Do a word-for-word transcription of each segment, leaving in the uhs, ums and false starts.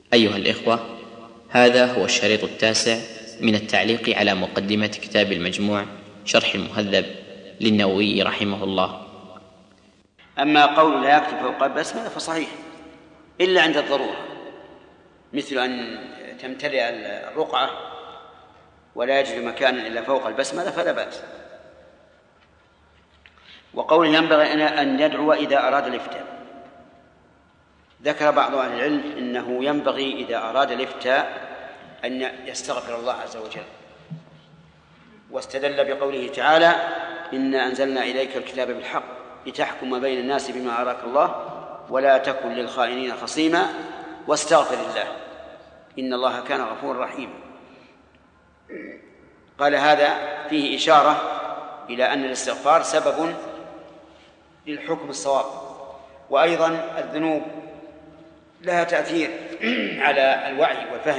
أيها الإخوة، هذا هو الشريط التاسع من التعليق على مقدمة كتاب المجموع شرح المهذب للنووي رحمه الله. أما قول لا يكتب فوق البسملة فصحيح إلا عند الضرورة، مثل أن تمتلئ الرقعة ولا يجد مكانا إلا فوق البسملة فلا بأس. وقول ينبغي أن يدعو إذا أراد الافتاء، ذكر بعض أهل العلم إنه ينبغي إذا أراد الافتاء أن يستغفر الله عز وجل، واستدل بقوله تعالى: إنا أنزلنا إليك الكتاب بالحق لتحكم بين الناس بما أراك الله ولا تكن للخائنين خصيما واستغفر الله إن الله كان غفورا رحيما. قال هذا فيه إشارة إلى أن الاستغفار سبب للحكم الصواب، وأيضا الذنوب لها تأثير على الوعي والفهم،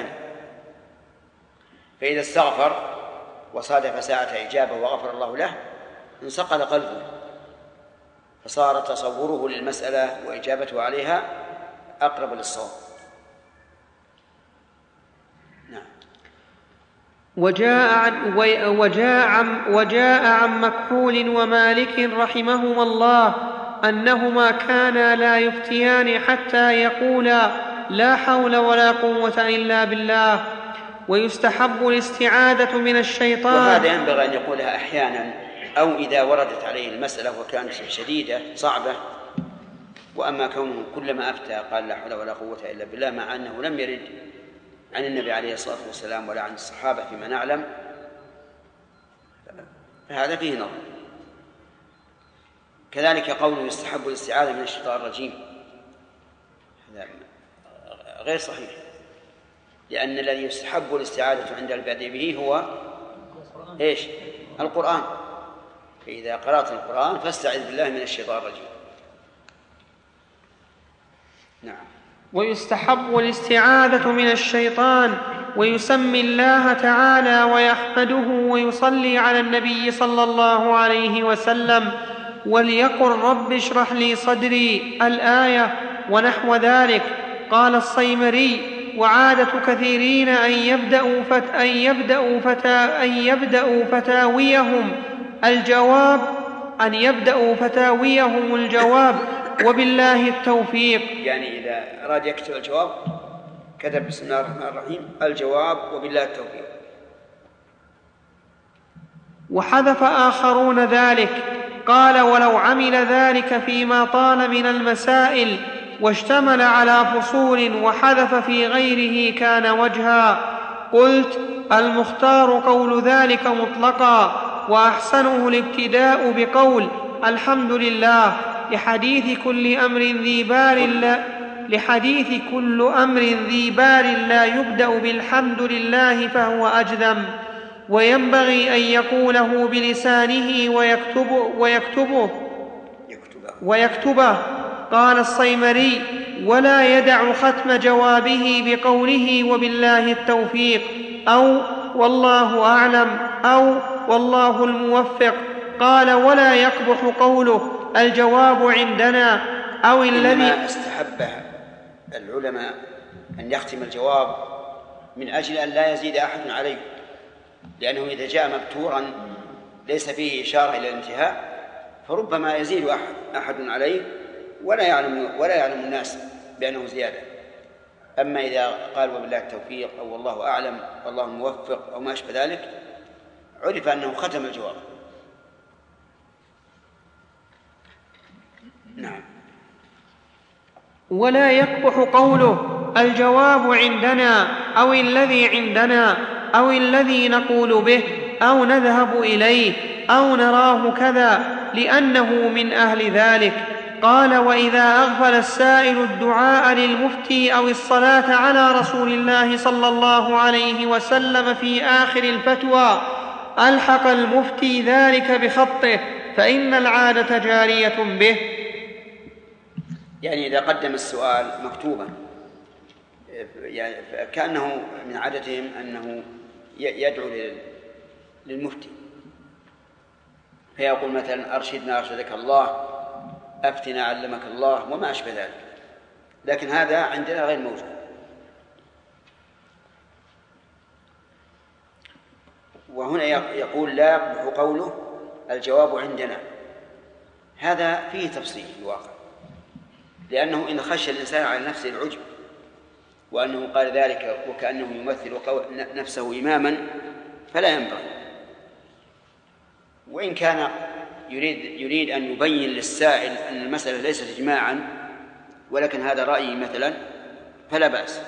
فإذا استغفر وصادف ساعة إجابة وغفر الله له انصقل قلبه، فصار تصوره للمسألة وإجابته عليها أقرب للصواب. نعم. وجاء عن, وجاء عن, وجاء عن مكحول ومالك رحمهما الله أنهما كانا لا يفتيان حتى يقولا لا حول ولا قوة إلا بالله. ويستحب الاستعاذة من الشيطان، وهذا ينبغي أن يقولها أحيانا أو إذا وردت عليه المسألة وكانت شديدة صعبة. وأما كونه كلما أفتى قال لا حول ولا قوة إلا بالله، مع أنه لم يرد عن النبي عليه الصلاة والسلام ولا عن الصحابة فيما نعلم، فهذا فيه نظر. كذلك قوله يستحب الاستعاذة من الشيطان الرجيم، هذا غير صحيح، لأن الذي يستحب الاستعاذة عند البدء به هو إيش؟ القرآن. فإذا قرأت القرآن فاستعذ بالله من الشيطان الرجيم. نعم. ويستحب الاستعاذة من الشيطان، ويسمي الله تعالى ويحمده ويصلي على النبي صلى الله عليه وسلم، وليقل رب اشرح لي صدري الآية ونحو ذلك. قال الصيمري: وعادة كثيرين أن يبدأوا, فت أن يبدأوا, فتا أن يبدأوا فتاويهم الجواب أن يبدأوا فتاويهم الجواب وبالله التوفيق. يعني إذا أراد يكتب الجواب كتب بسم الله الرحمن الرحيم الجواب وبالله التوفيق. وحذف آخرون ذلك. قال: ولو عمل ذلك فيما طال من المسائل واشتمل على فصول وحذف في غيره كان وجها. قلت: المختار قول ذلك مطلقا، وأحسنه الابتداء بقول الحمد لله، لحديث كل أمر ذي بال لا لحديث كل أمر ذي بال لا يبدأ بالحمد لله فهو أجذم. وينبغي أن يقوله بلسانه ويكتبه, ويكتبه, ويكتبه. قال الصيمري: ولا يدع ختم جوابه بقوله وبالله التوفيق، أو والله أعلم، أو والله الموفق. قال: ولا يقبح قوله الجواب عندنا، أو الذي. إنما استحب العلماء أن يختم الجواب من أجل أن لا يزيد أحد عليه، لأنه إذا جاء مبتورا ليس فيه إشارة إلى الانتهاء فربما يزيد أحد, أحد عليه ولا يعلم, ولا يعلم الناس بأنه زيادة. أما إذا قال وبالله التوفيق أو والله أعلم والله موفق أو ما أشبه ذلك عرف أنه ختم الجواب. نعم. ولا يقبح قوله الجواب عندنا، أو الذي عندنا، أو الذي نقول به، أو نذهب إليه، أو نراه كذا، لأنه من أهل ذلك. قال: وإذا أغفل السائل الدعاء للمفتي أو الصلاة على رسول الله صلى الله عليه وسلم في آخر الفتوى ألحق المفتي ذلك بخطه، فإن العادة جارية به. يعني إذا قدم السؤال مكتوبا يعني كأنه من عادتهم أنه يدعو للمفتي، فيقول مثلا أرشدنا أرشدك الله، أفتنا علمك الله، وما أشبه ذلك. لكن هذا عندنا غير موجود، وهنا يقول لا يقبح قوله الجواب عندنا، هذا فيه تفصيل في الواقع، لأنه إن خشى الإنسان على نفسه العجب وأنه قال ذلك وكأنه يمثل نفسه إماما فلا ينبغي. وإن كان يريد, يريد أن يبين للسائل أن المسألة ليست إجماعا ولكن هذا رأيي مثلا فلا بأس.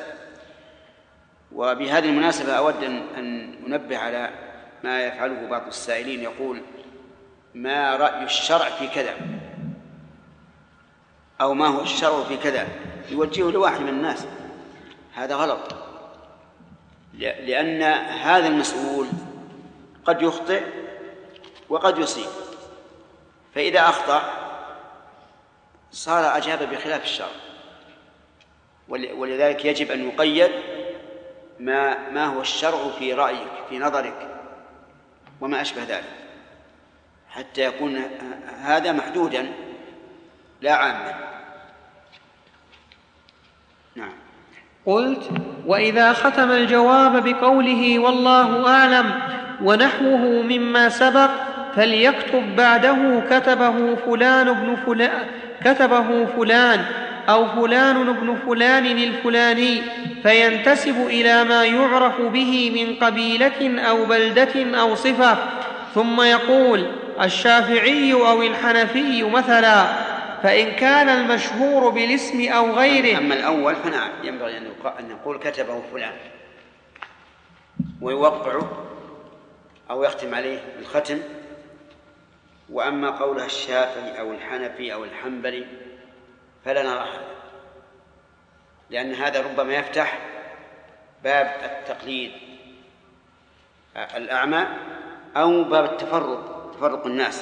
وبهذه المناسبة أود أن أنبه على ما يفعله بعض السائلين، يقول ما رأي الشرع في كذا أو ما هو الشرع في كذا، يوجهه لواحد من الناس، هذا غلط، لأن هذا المسؤول قد يخطئ وقد يصيب، فإذا أخطأ صار أجاب بخلاف الشرع، ولذلك يجب أن يقيد ما ما هو الشرع في رأيك في نظرك وما أشبه ذلك، حتى يكون هذا محدودا لا عاما. نعم. قلت: وإذا ختم الجواب بقوله والله أعلم ونحوه مما سبق فليكتب بعده كتبه فلان ابن فلان كتبه فلان أو فلان ابن فلان الفلاني، فينتسب إلى ما يعرف به من قبيلة أو بلدة أو صفة، ثم يقول الشافعي أو الحنفي مثلا، فإن كان المشهور بالاسم أو غيره. أما الأول فنعم ينبغي أن نقول كتبه فلان ويوقعه أو يختم عليه الختم. وأما قولها الشافعي أو الحنفي أو الحنبلي فلا نرى هذا، لأن هذا ربما يفتح باب التقليد الأعمى أو باب التفرق تفرق الناس.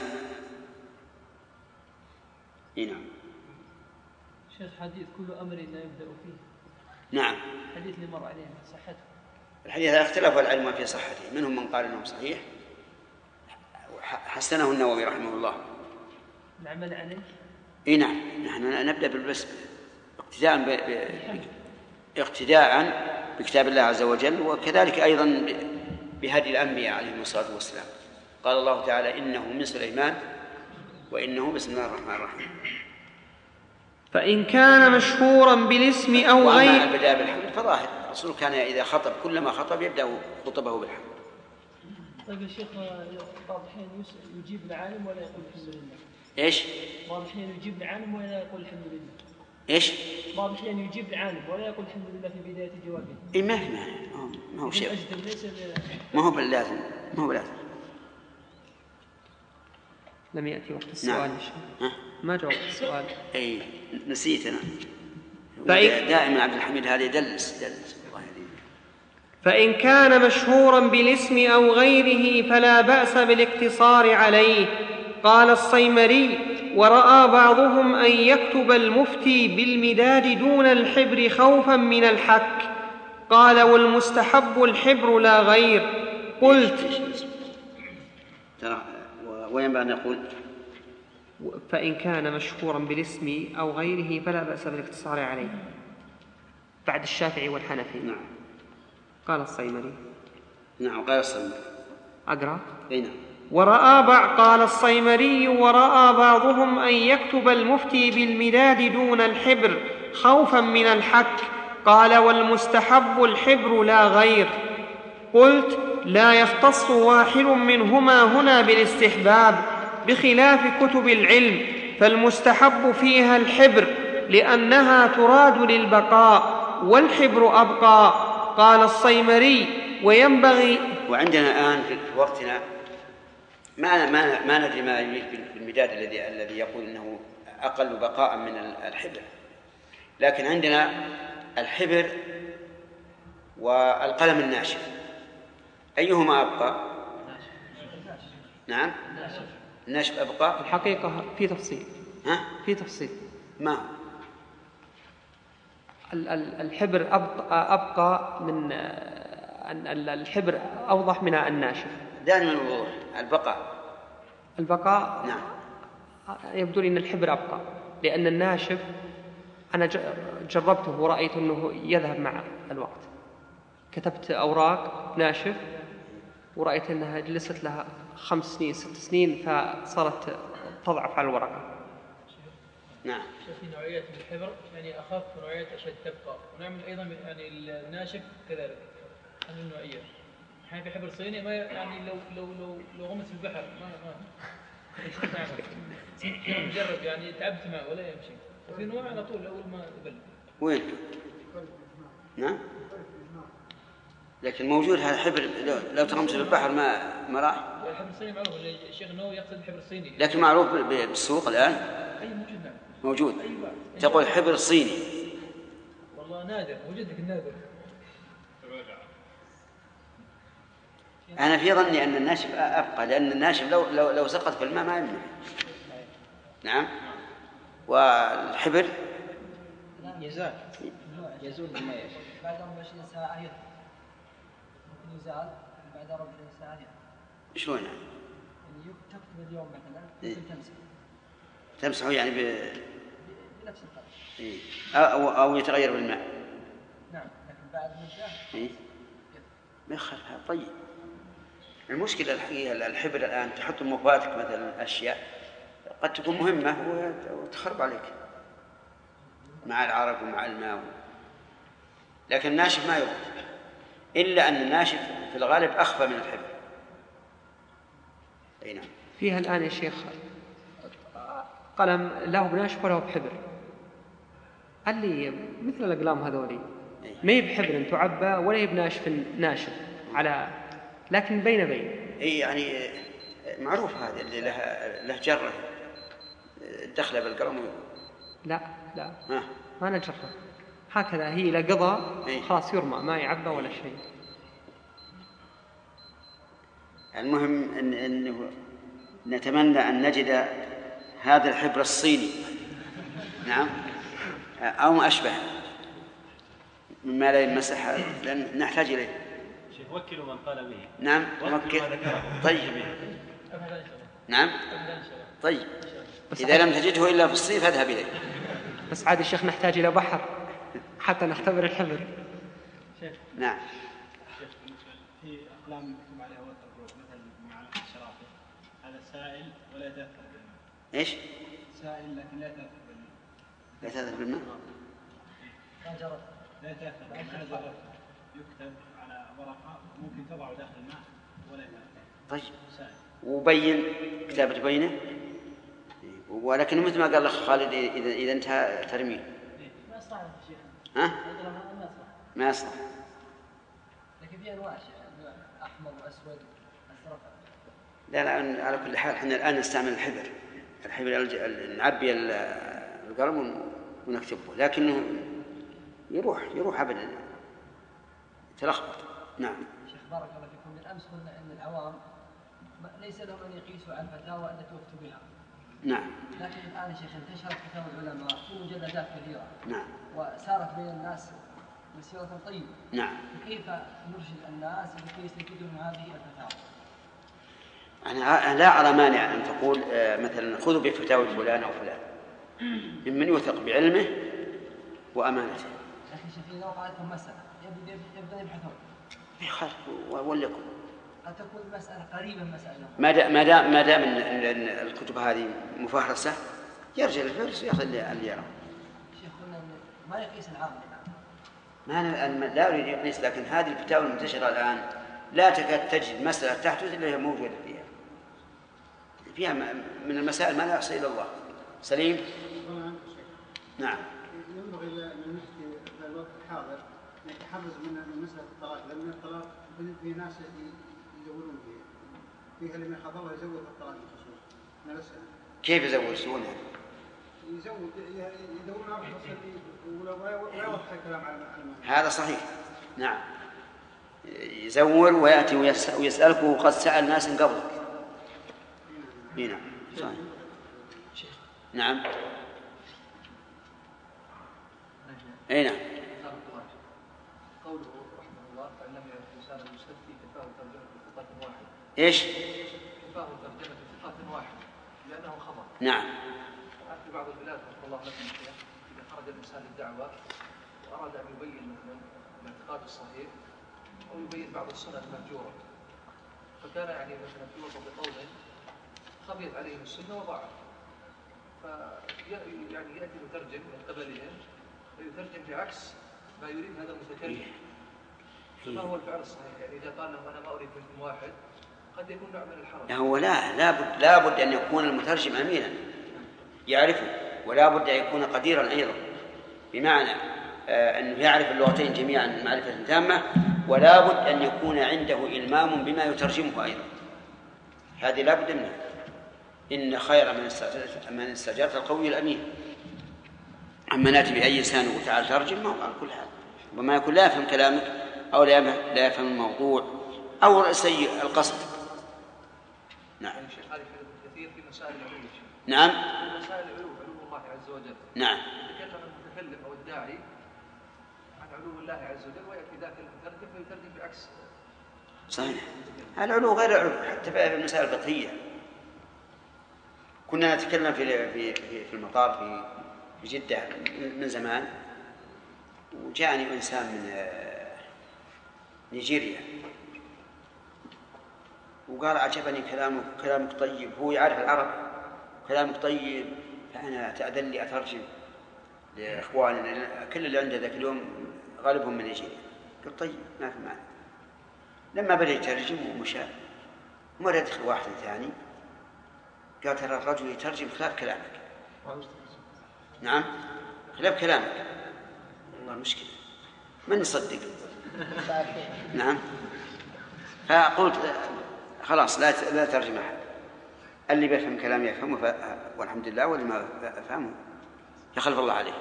نعم. شيخ حديث كل أمر لا يبدأ فيه. نعم. حديث اللي مر عليه صحته. الحديث هذا اختلف العلماء في صحته، منهم من قال انه صحيح حسنه النووي رحمه الله. العمل عليه. اي نعم، نحن نبدا بالبسم اقتداء ب... ب... اقتداء بكتاب الله عز وجل، وكذلك ايضا بهدي الانبياء عليهم الصلاه والسلام. قال الله تعالى انه من سليمان وانه بسم الله الرحمن الرحيم. فإن كان مشهورا بالاسم أو غير. وأما البداية بالحمد فظاهر، الرسول كان إذا خطب كلما خطب يبدأ خطبه بالحمد. طيب يا شيخ، بعض الأحيان يجيب العالم ولا يقول الحمد لله. إيش؟ بعض الأحيان يجيب العالم ولا يقول الحمد لله. إيش؟ بعض الأحيان يجيب العالم ولا يقول الحمد لله في بداية جوابه. إيه ما في مانع، ما هو شيء. ما هو باللازم، ما هو باللازم. لم يأتي وقت السؤال. نعم. ما جاوبت السؤال. أي نسيت أنا. فإن... دائما عبد الحميد هذا يدلس دلس الله يهديه. فإن كان مشهورا بالاسم أو غيره فلا بأس بالاقتصار عليه. قال الصيمري: ورأى بعضهم أن يكتب المفتي بالمداد دون الحبر خوفا من الحك. قال: والمستحب الحبر لا غير. قلت: ترى وينبغي أن نقول فإن كان مشهورا بالاسم أو غيره فلا بأس بالاقتصار عليه بعد الشافعي والحنفي. نعم. قال الصيمري. نعم قال الصيمري. أقرأ. أي نعم. ورأى بعض قال الصيمري: ورأى بعضهم أن يكتب المفتي بالمداد دون الحبر خوفا من الحك. قال: والمستحب الحبر لا غير. قلت: لا يختص واحد منهما هنا بالاستحباب بخلاف كتب العلم، فالمستحب فيها الحبر لأنها تراد للبقاء والحبر أبقى. قال الصيمري: وينبغي. وعندنا الآن في وقتنا ما ما ما ندري ما يريد بالمداد الذي الذي يقول انه اقل بقاء من الحبر، لكن عندنا الحبر والقلم الناشف، ايهما ابقى؟ نعم الناشف ابقى. الحقيقه في تفصيل. ها في تفصيل. ما هو؟ الحبر ابقى من الحبر اوضح من الناشف. دائما الوضوح. البقاء البقاء نعم. يبدو لي أن الحبر أبقى، لأن الناشف أنا جربته ورأيت أنه يذهب مع الوقت. كتبت أوراق ناشف ورأيت أنها جلست لها خمس سنين ست سنين فصارت تضعف على الورقة. نعم. في نوعيات من الحبر يعني أخف ونوعيات أشد تبقى، ونعمل أيضا يعني الناشف كذلك هذه النوعية. أحيانا في حبر صيني ما يعني لو لو لو لو غمس في البحر ما ما ايش نعمل؟ نجرب يعني تعبت معه ولا يمشي. وفي نوع على طول أول ما يبلغ. وين؟ نعم. لكن موجود هذا حبر لو, لو تغمس في البحر ما ما راح. الحبر الصيني معروف، الشيخ النووي يقصد الحبر الصيني. لكن معروف بالسوق الآن. أي موجود نعم. موجود. تقول حبر صيني. والله نادر، موجود لك النادر. أنا في ظني أن الناشف أبقى، لأن الناشف لو لو لو سقط في الماء ما يمنع. نعم. والحبر يزال يزول الماء بعد أربع وعشرين ساعة يطلع، ممكن يزال بعد أربع وعشرين ساعة يطلع. شلون يعني؟ يعني تكتب اليوم مثلا ممكن تمسح. تمسحه يعني ب... بنفس الطريقة. إيه. أو أو يتغير بالماء. نعم، لكن بعد مدة. إيه. ما يخالفها. طيب. المشكلة الحقيقة الحبر الآن تحط مفاتك مثلا أشياء قد تكون مهمة وتخرب عليك مع العرق ومع الماء، لكن الناشف ما يضر، إلا أن الناشف في الغالب أخفى من الحبر. أي نعم. فيها الآن يا شيخ قلم له بناشف وله بحبر، قال لي مثل الأقلام هذولي ما هي بحبر تعبى ولا هي بناشف ناشف على، لكن بين بين. اي يعني معروف هذا اللي له له جره دخله بالقلم. لا لا ها. ما نجرها هكذا، هي إلى قضى خلاص يرمى ما يعبى ولا شيء. المهم إن إنه نتمنى أن نجد هذا الحبر الصيني. نعم. أو ما أشبه مما لا يمسح، لأن نحتاج إليه. شيخ وكلوا من قال به. نعم وكل. طيب. نعم. طيب. إذا لم تجده إلا في الصيف فاذهب إليه. بس عاد الشيخ نحتاج إلى بحر حتى نختبر الحبر. نعم. في أقلام مكتوب عليها وتر مثل مع الشرافة، هذا سائل ولا يتأثر بالماء. إيش؟ سائل لكن لا يتأثر بالماء. لا يتأثر بالماء. لا يتأثر بالماء. يكتب على ورقة ممكن تضع داخل الماء ولا يتأثر. طيب. وبين كتابة بينه، ولكن مثل ما قال الأخ خالد إذا إذا انتهى ترميم. ما يصلح يا شيخ. ها؟ ما يصلح. ما يصلح. لكن في أنواع أحمر وأسود أزرق. لا لا على كل حال احنا الآن نستعمل الحبر، الحبر نعبي القلم ونكتبه، لكنه يروح يروح أبدا تلخبط. نعم. شيخ بارك الله فيكم، من أمس قلنا أن العوام ليس لهم أن يقيسوا على الفتاوى التي أفتوا بها. نعم. لكن الآن يا شيخ انتشرت فتاوى العلماء في مجلدات كثيرة. نعم. وسارت بين الناس مسيرة طيبة. نعم. كيف نرشد الناس لكي يستفيدوا من هذه الفتاوى؟ أنا لا أرى مانع أن تقول مثلا خذوا بفتاوى فلان أو فلان ممن يوثق بعلمه وأمانته. لكن شيخ إذا وقعت لهم مسألة يبدأ يبحثون. يخالف ولكم. قد تكون المسألة قريبة من مسألة. ما دام ما دام ما دام الكتب هذه مفهرسة يرجع الفهرس ويأخذ اللي يرى. شيخ قلنا ما يقيس العام الآن. ما أنا لا أريد يقيس، لكن هذه الفتاوى المنتشرة الآن لا تكاد تجد مسألة تحدث إلا هي موجودة فيها. فيها من المسائل ما لا يحصي إلا الله. سليم. نعم. ينبغي للمفتي في الوقت الحاضر يتحرز من مسألة الطلاق، لأن الطلاق في ناس يزورون فيها. فيها اللي من حضر الله يزور الطلاق بالخصوص. نفسه. كيف يزورونها؟ يزود يدورون على الخصوص ويوضح الكلام على المعنى. هذا صحيح. نعم. يزور ويأتي ويسألك وقد سأل ناس قبلك. نعم. صحيح. نعم. أي نعم. قوله رحمه الله فإن لم يكن الإنسان المستفتي كفاه ترجمة ثقة واحدة. إيش؟ كفاه ترجمة ثقة واحدة لأنه خبر. نعم. في بعض البلاد رحمه الله لكم إذا خرج الإنسان للدعوة وأراد أن يبين مثلا الاعتقاد الصحيح أو يبين بعض السنن المهجورة فكان يعني مثلا في وسط قوم خفيت عليهم السنة وضاعت، يعني يأتي مترجم من قبلهم فيترجم بعكس ما يريد هذا المتكلم. فما هو الفعل الصحيح؟ يعني إذا قال لهم أنا ما أريد حكم واحد قد يكون نوع من الحرج. هو لا لابد لابد أن يكون المترجم أمينا يعرفه، ولا بد أن يكون قديرا أيضا، بمعنى آه أنه يعرف اللغتين جميعا معرفة تامة، ولا بد أن يكون عنده إلمام بما يترجمه أيضا. هذه لا بد منها. إن خير من استأجرت من استأجرت القوي الأمين. أما نأتي بأي لسان وتعالى ترجم ما هو على كل حال، وما يكون لا يفهم كلامك أو لا يفهم الموضوع أو سيء القصد. نعم. كثير في مسائل العلو. نعم. في مسائل العلو، علو الله عز وجل. نعم. يتكلم المتكلم أو الداعي عن علو الله عز وجل ويأتي ذاك المترجم فيترجم بعكس. صحيح. العلو غير العلو حتى في المسائل الفقهية. كنا نتكلم في في في المطار في في جدة من زمان، وجاءني إنسان من نيجيريا وقال عجبني كلامك كلامك طيب، هو يعرف العرب كلامك طيب، فأنا تأذن لي أترجم لإخواننا كل اللي عنده ذاك اليوم غالبهم من نيجيريا. قلت طيب ما في معنى. لما بدأ يترجم ومشى مرة يدخل واحد ثاني قال ترى الرجل يترجم خلاف كلامك. نعم خلاف كلامك. والله مشكلة من يصدق. نعم. فقلت خلاص لا لا ترجم أحد، اللي بيفهم كلامي يفهمه ف... والحمد لله، واللي ما أفهمه يخلف الله عليه.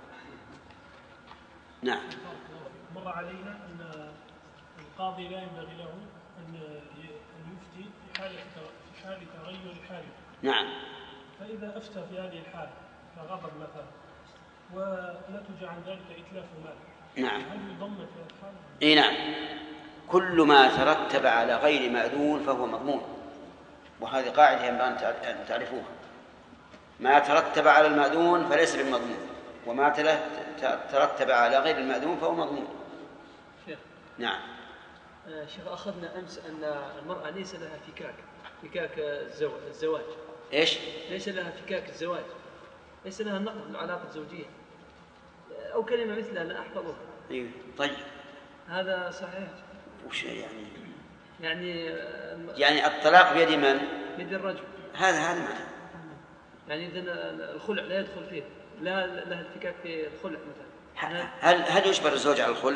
نعم. مر علينا أن القاضي لا ينبغي له أن يفتي في حال في حال تغير حاله. نعم. فإذا أفتى في هذه الحال كغضب مثلا ونتج عن ذلك إتلاف مال. نعم. هل يضمن في الحال؟ إيه نعم. كل ما ترتب على غير مأذون فهو مضمون، وهذه قاعدة ينبغي أن تعرفوها. ما ترتب على المأذون فليس بمضمون، وما ترتب على غير المأذون فهو مضمون. شيخ. نعم. آه شيخ أخذنا أمس أن المرأة ليس لها فكاك فكاك الزواج. إيش؟ ليس لها فكاك الزواج، ليس لها نقض العلاقة الزوجية، أو كلمة مثلها لا أحفظها. إيه طيب. هذا صحيح. وش يعني؟ يعني يعني الطلاق بيد من؟ بيد الرجل. هذا هذا معنى. يعني إذن الخلع لا يدخل فيه، لا لها الفكاك في الخلع مثلا. هل هل يجبر الزوج على الخلع؟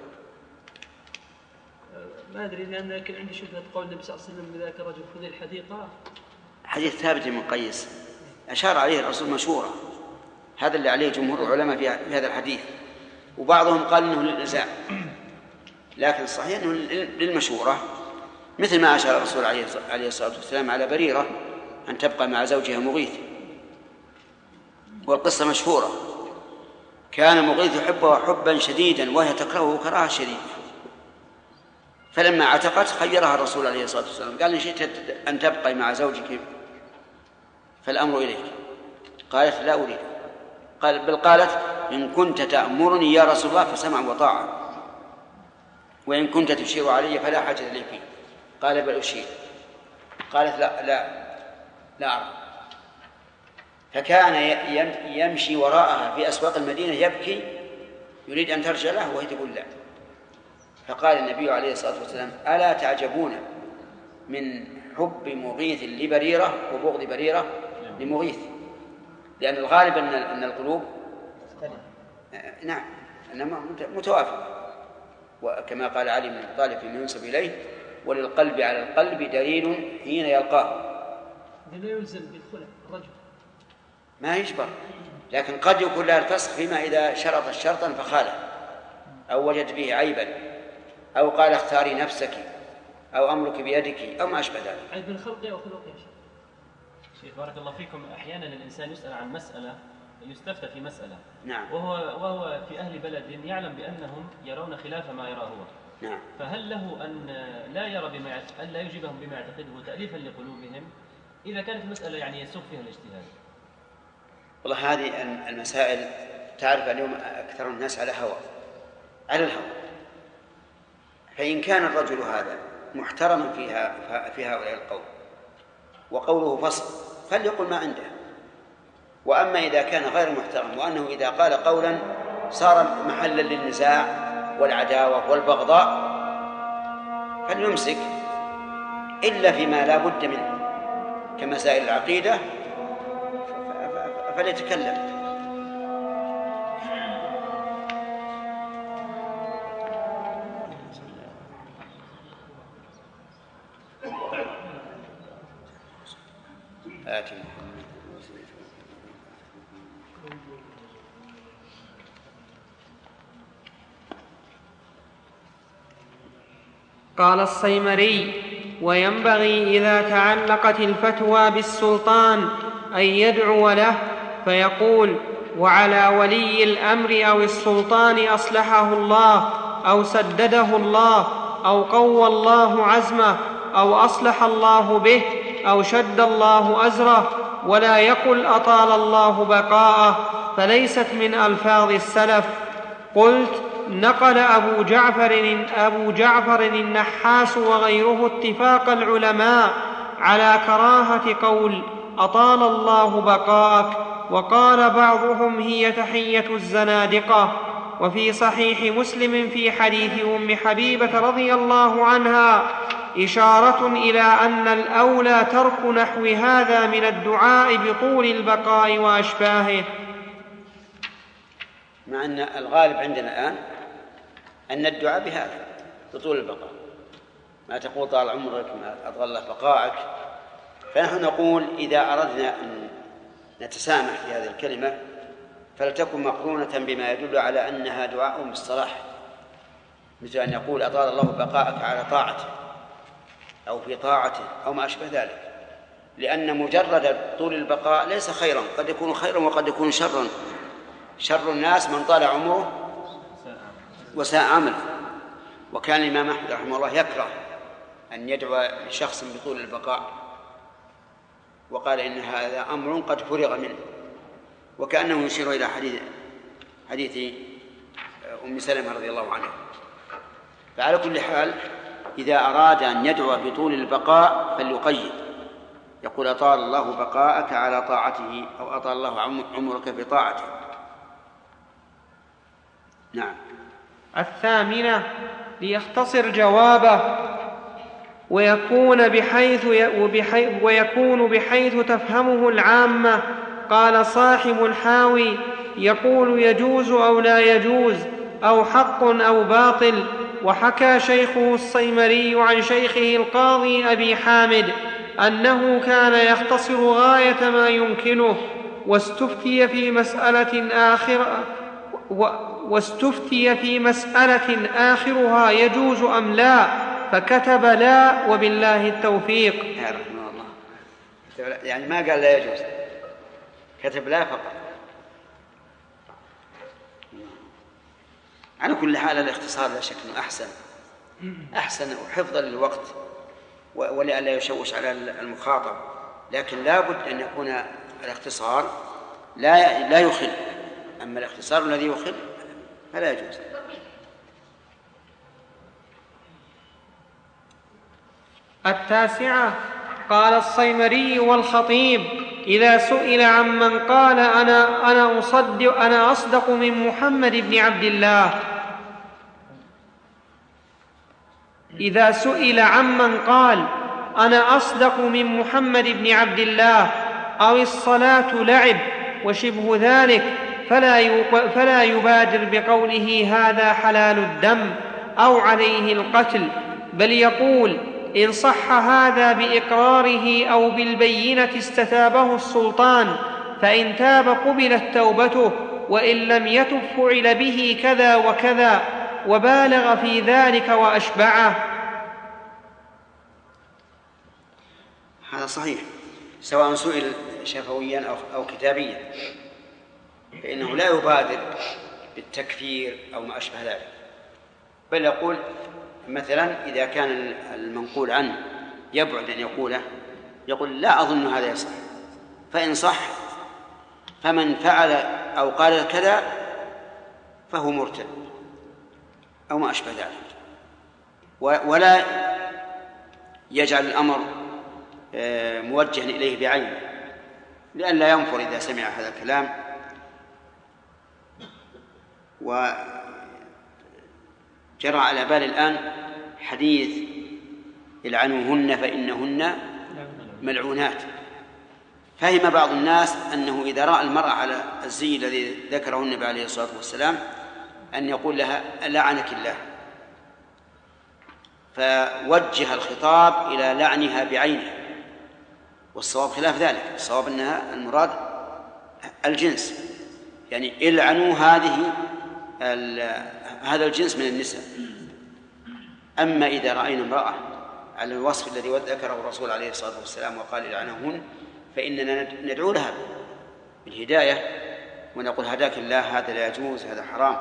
ما أدري، لأن كان عندي شبهة قول النبي صلى الله عليه وسلم بذاك الرجل خذ الحديقة. حديث ثابت من قيس أشار عليه الرسول مشورة، هذا اللي عليه جمهور العلماء في هذا الحديث، وبعضهم قال إنه للإلزام، لكن الصحيح أنه للمشورة، مثل ما أشار الرسول عليه الصلاة والسلام على بريرة أن تبقى مع زوجها مغيث. والقصة مشهورة، كان مغيث يحبها حبا شديدا وهي تكرهه كراهة شديدة، فلما عتقت خيرها الرسول عليه الصلاة والسلام قال إن شئت أن تبقي مع زوجك فالأمر إليك، قالت لا أريد، قال بل قالت إن كنت تأمرني يا رسول الله فسمع وطاعة، وإن كنت تشير علي فلا حاجة لي فيه، قال بل أشير، قالت لا لا لا أرى. فكان يمشي وراءها في أسواق المدينة يبكي يريد أن ترجع له وهي تقول لا. فقال النبي عليه الصلاة والسلام ألا تعجبون من حب مغيث لبريرة وبغض بريرة لمغيث، لأن الغالب أن أن القلوب نعم أنها متوافقة، وكما قال علي بن أبي طالب فيما ينسب إليه وللقلب على القلب دليل حين يلقاه. لا يلزم بالخلع الرجل، ما يجبر، لكن قد يكون لها الفسخ فيما إذا شرط شرطا فخالف أو وجد به عيبا أو قال اختاري نفسك أو أمرك بيدك أو ما أشبه ذلك. عيب الخلق أو خلق يا شيخ. شيخ بارك الله فيكم، أحيانا الإنسان يسأل عن مسألة، يستفتى في مسألة، نعم، وهو وهو في أهل بلد يعلم بأنهم يرون خلاف ما يراه هو، نعم، فهل له أن لا يرى بما أن لا يجيبهم بما يعتقده تأليفا لقلوبهم إذا كانت المسألة يعني يسوق فيها الاجتهاد؟ والله هذه المسائل تعرف اليوم أكثر الناس على هوى على الهوى، فإن كان الرجل هذا محترما فيها في هؤلاء القوم، وقوله فصل فليقل ما عنده. وأما إذا كان غير محترم وأنه إذا قال قولا صار محلا للنزاع والعداوة والبغضاء فليمسك، إلا فيما لا بد منه كمسائل العقيدة فليتكلم. آتي قال الصيمري: وينبغي إذا تعلقت الفتوى بالسلطان أن يدعو له فيقول: وعلى ولي الأمر أو السلطان أصلحه الله أو سدده الله أو قوى الله عزمه أو أصلح الله به أو شد الله أزره، ولا يقل أطال الله بقاءه، فليست من ألفاظ السلف. قلت: نقل أبو جعفر, أبو جعفر النحاس وغيره اتفاق العلماء على كراهة قول أطال الله بقاءك، وقال بعضهم هي تحية الزنادقة. وفي صحيح مسلم في حديث أم حبيبة رضي الله عنها إشارة إلى أن الأولى ترك نحو هذا من الدعاء بطول البقاء وأشباهه. مع أن الغالب عندنا الآن أن الدعاء بهذا بطول البقاء، ما تقول طال عمرك، ما أطال الله بقاءك. فنحن نقول إذا أردنا أن نتسامح في هذه الكلمة فلتكن مقرونة بما يدل على أنها دعاء بالصلاح، مثل أن يقول أطال الله بقاءك على طاعته أو في طاعته أو ما أشبه ذلك، لأن مجرد طول البقاء ليس خيرا، قد يكون خيرا وقد يكون شرا. شر الناس من طال عمره وساء عمله. وكان الإمام أحمد رحمه الله يكره أن يدعو لشخص بطول البقاء، وقال إن هذا أمر قد فرغ منه، وكأنه يشير إلى حديث حديث أم سلمة رضي الله عنها. فعلى كل حال إذا أراد أن يدعو بطول البقاء فليقيد، يقول أطال الله بقاءك على طاعته أو أطال الله عمرك بطاعته. نعم. الثامنة ليختصر جوابه ويكون بحيث, ويكون بحيث تفهمه العامة. قال صاحب الحاوي: يقول يجوز أو لا يجوز، أو حق أو باطل. وحكى شيخه الصيمري عن شيخه القاضي أبي حامد أنه كان يختصر غاية ما يمكنه، واستفتي في مسألة آخرة واستفتي في مسألة آخرها يجوز أم لا، فكتب لا وبالله التوفيق. يا رحمه الله، يعني ما قال لا يجوز، كتب لا فقط. على كل حال الاختصار لا شك أنه أحسن أحسن وحفظا للوقت ولئلا يشوش على المخاطب، لكن لا بد أن يكون الاختصار لا لا يخل. أما الاختصار الذي يخل فلا يجوز. التاسعة قال الصيمري والخطيب: إذا سئل عمن قال أنا أنا أصدق أنا أصدق من محمد بن عبد الله إذا سئل عمن قال أنا أصدق من محمد بن عبد الله أو الصلاة لعب وشبه ذلك فلا فلا يبادر بقوله هذا حلال الدم أو عليه القتل، بل يقول إن صح هذا بإقراره أو بالبينة استتابه السلطان، فإن تاب قبلت توبته، وإن لم يتب فعل به كذا وكذا، وبالغ في ذلك وأشبعه. هذا صحيح، سواء سئل شفويا أو كتابيا، فإنه لا يبادر بالتكفير أو ما أشبه ذلك، بل يقول مثلا إذا كان المنقول عنه يبعد أن يقوله يقول لا أظن هذا يصح، فإن صح فمن فعل أو قال كذا فهو مرتد أو ما أشبه ذلك، ولا يجعل الأمر موجها إليه بعينه لأن لا ينفر إذا سمع هذا الكلام. وجرى على بال الآن حديث العنوهن فإنهن ملعونات. فهم بعض الناس أنه إذا رأى المرأة على الزي الذي ذكره النبي عليه الصلاة والسلام أن يقول لها لعنك الله، فوجه الخطاب إلى لعنها بعينها، والصواب خلاف ذلك. الصواب أنها المراد الجنس، يعني العنوا هذه هذا الجنس من النساء. أما إذا رأينا امرأة على الوصف الذي ذكره الرسول عليه الصلاة والسلام وقال العنهن فإننا ندعو لها بالهداية ونقول هداك الله، هذا لا يجوز، هذا حرام.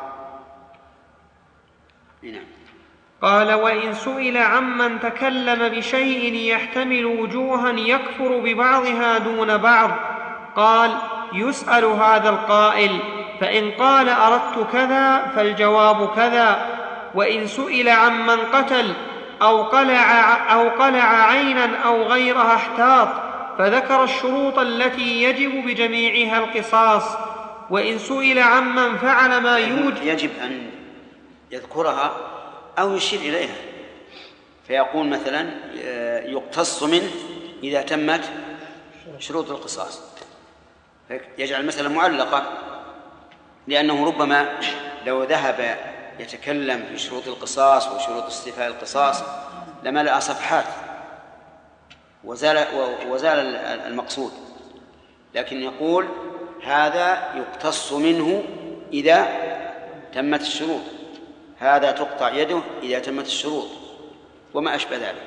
نعم. قال: وإن سئل عمن تكلم بشيء يحتمل وجوها يكفر ببعضها دون بعض قال: يسأل هذا القائل، فإن قال أردت كذا فالجواب كذا. وإن سئل عمن قتل أو قلع, أو قلع عينا أو غيرها احتاط، فذكر الشروط التي يجب بجميعها القصاص. وإن سئل عمن فعل ما يوجب يجب أن يذكرها أو يشير إليها، فيقول مثلا يقتص منه إذا تمت شروط القصاص، يجعل المسألة معلقة، لأنه ربما لو ذهب يتكلم في شروط القصاص وشروط استيفاء القصاص لملأ صفحات وزال, وزال المقصود. لكن يقول هذا يقتص منه إذا تمت الشروط، هذا تقطع يده إذا تمت الشروط، وما أشبه ذلك.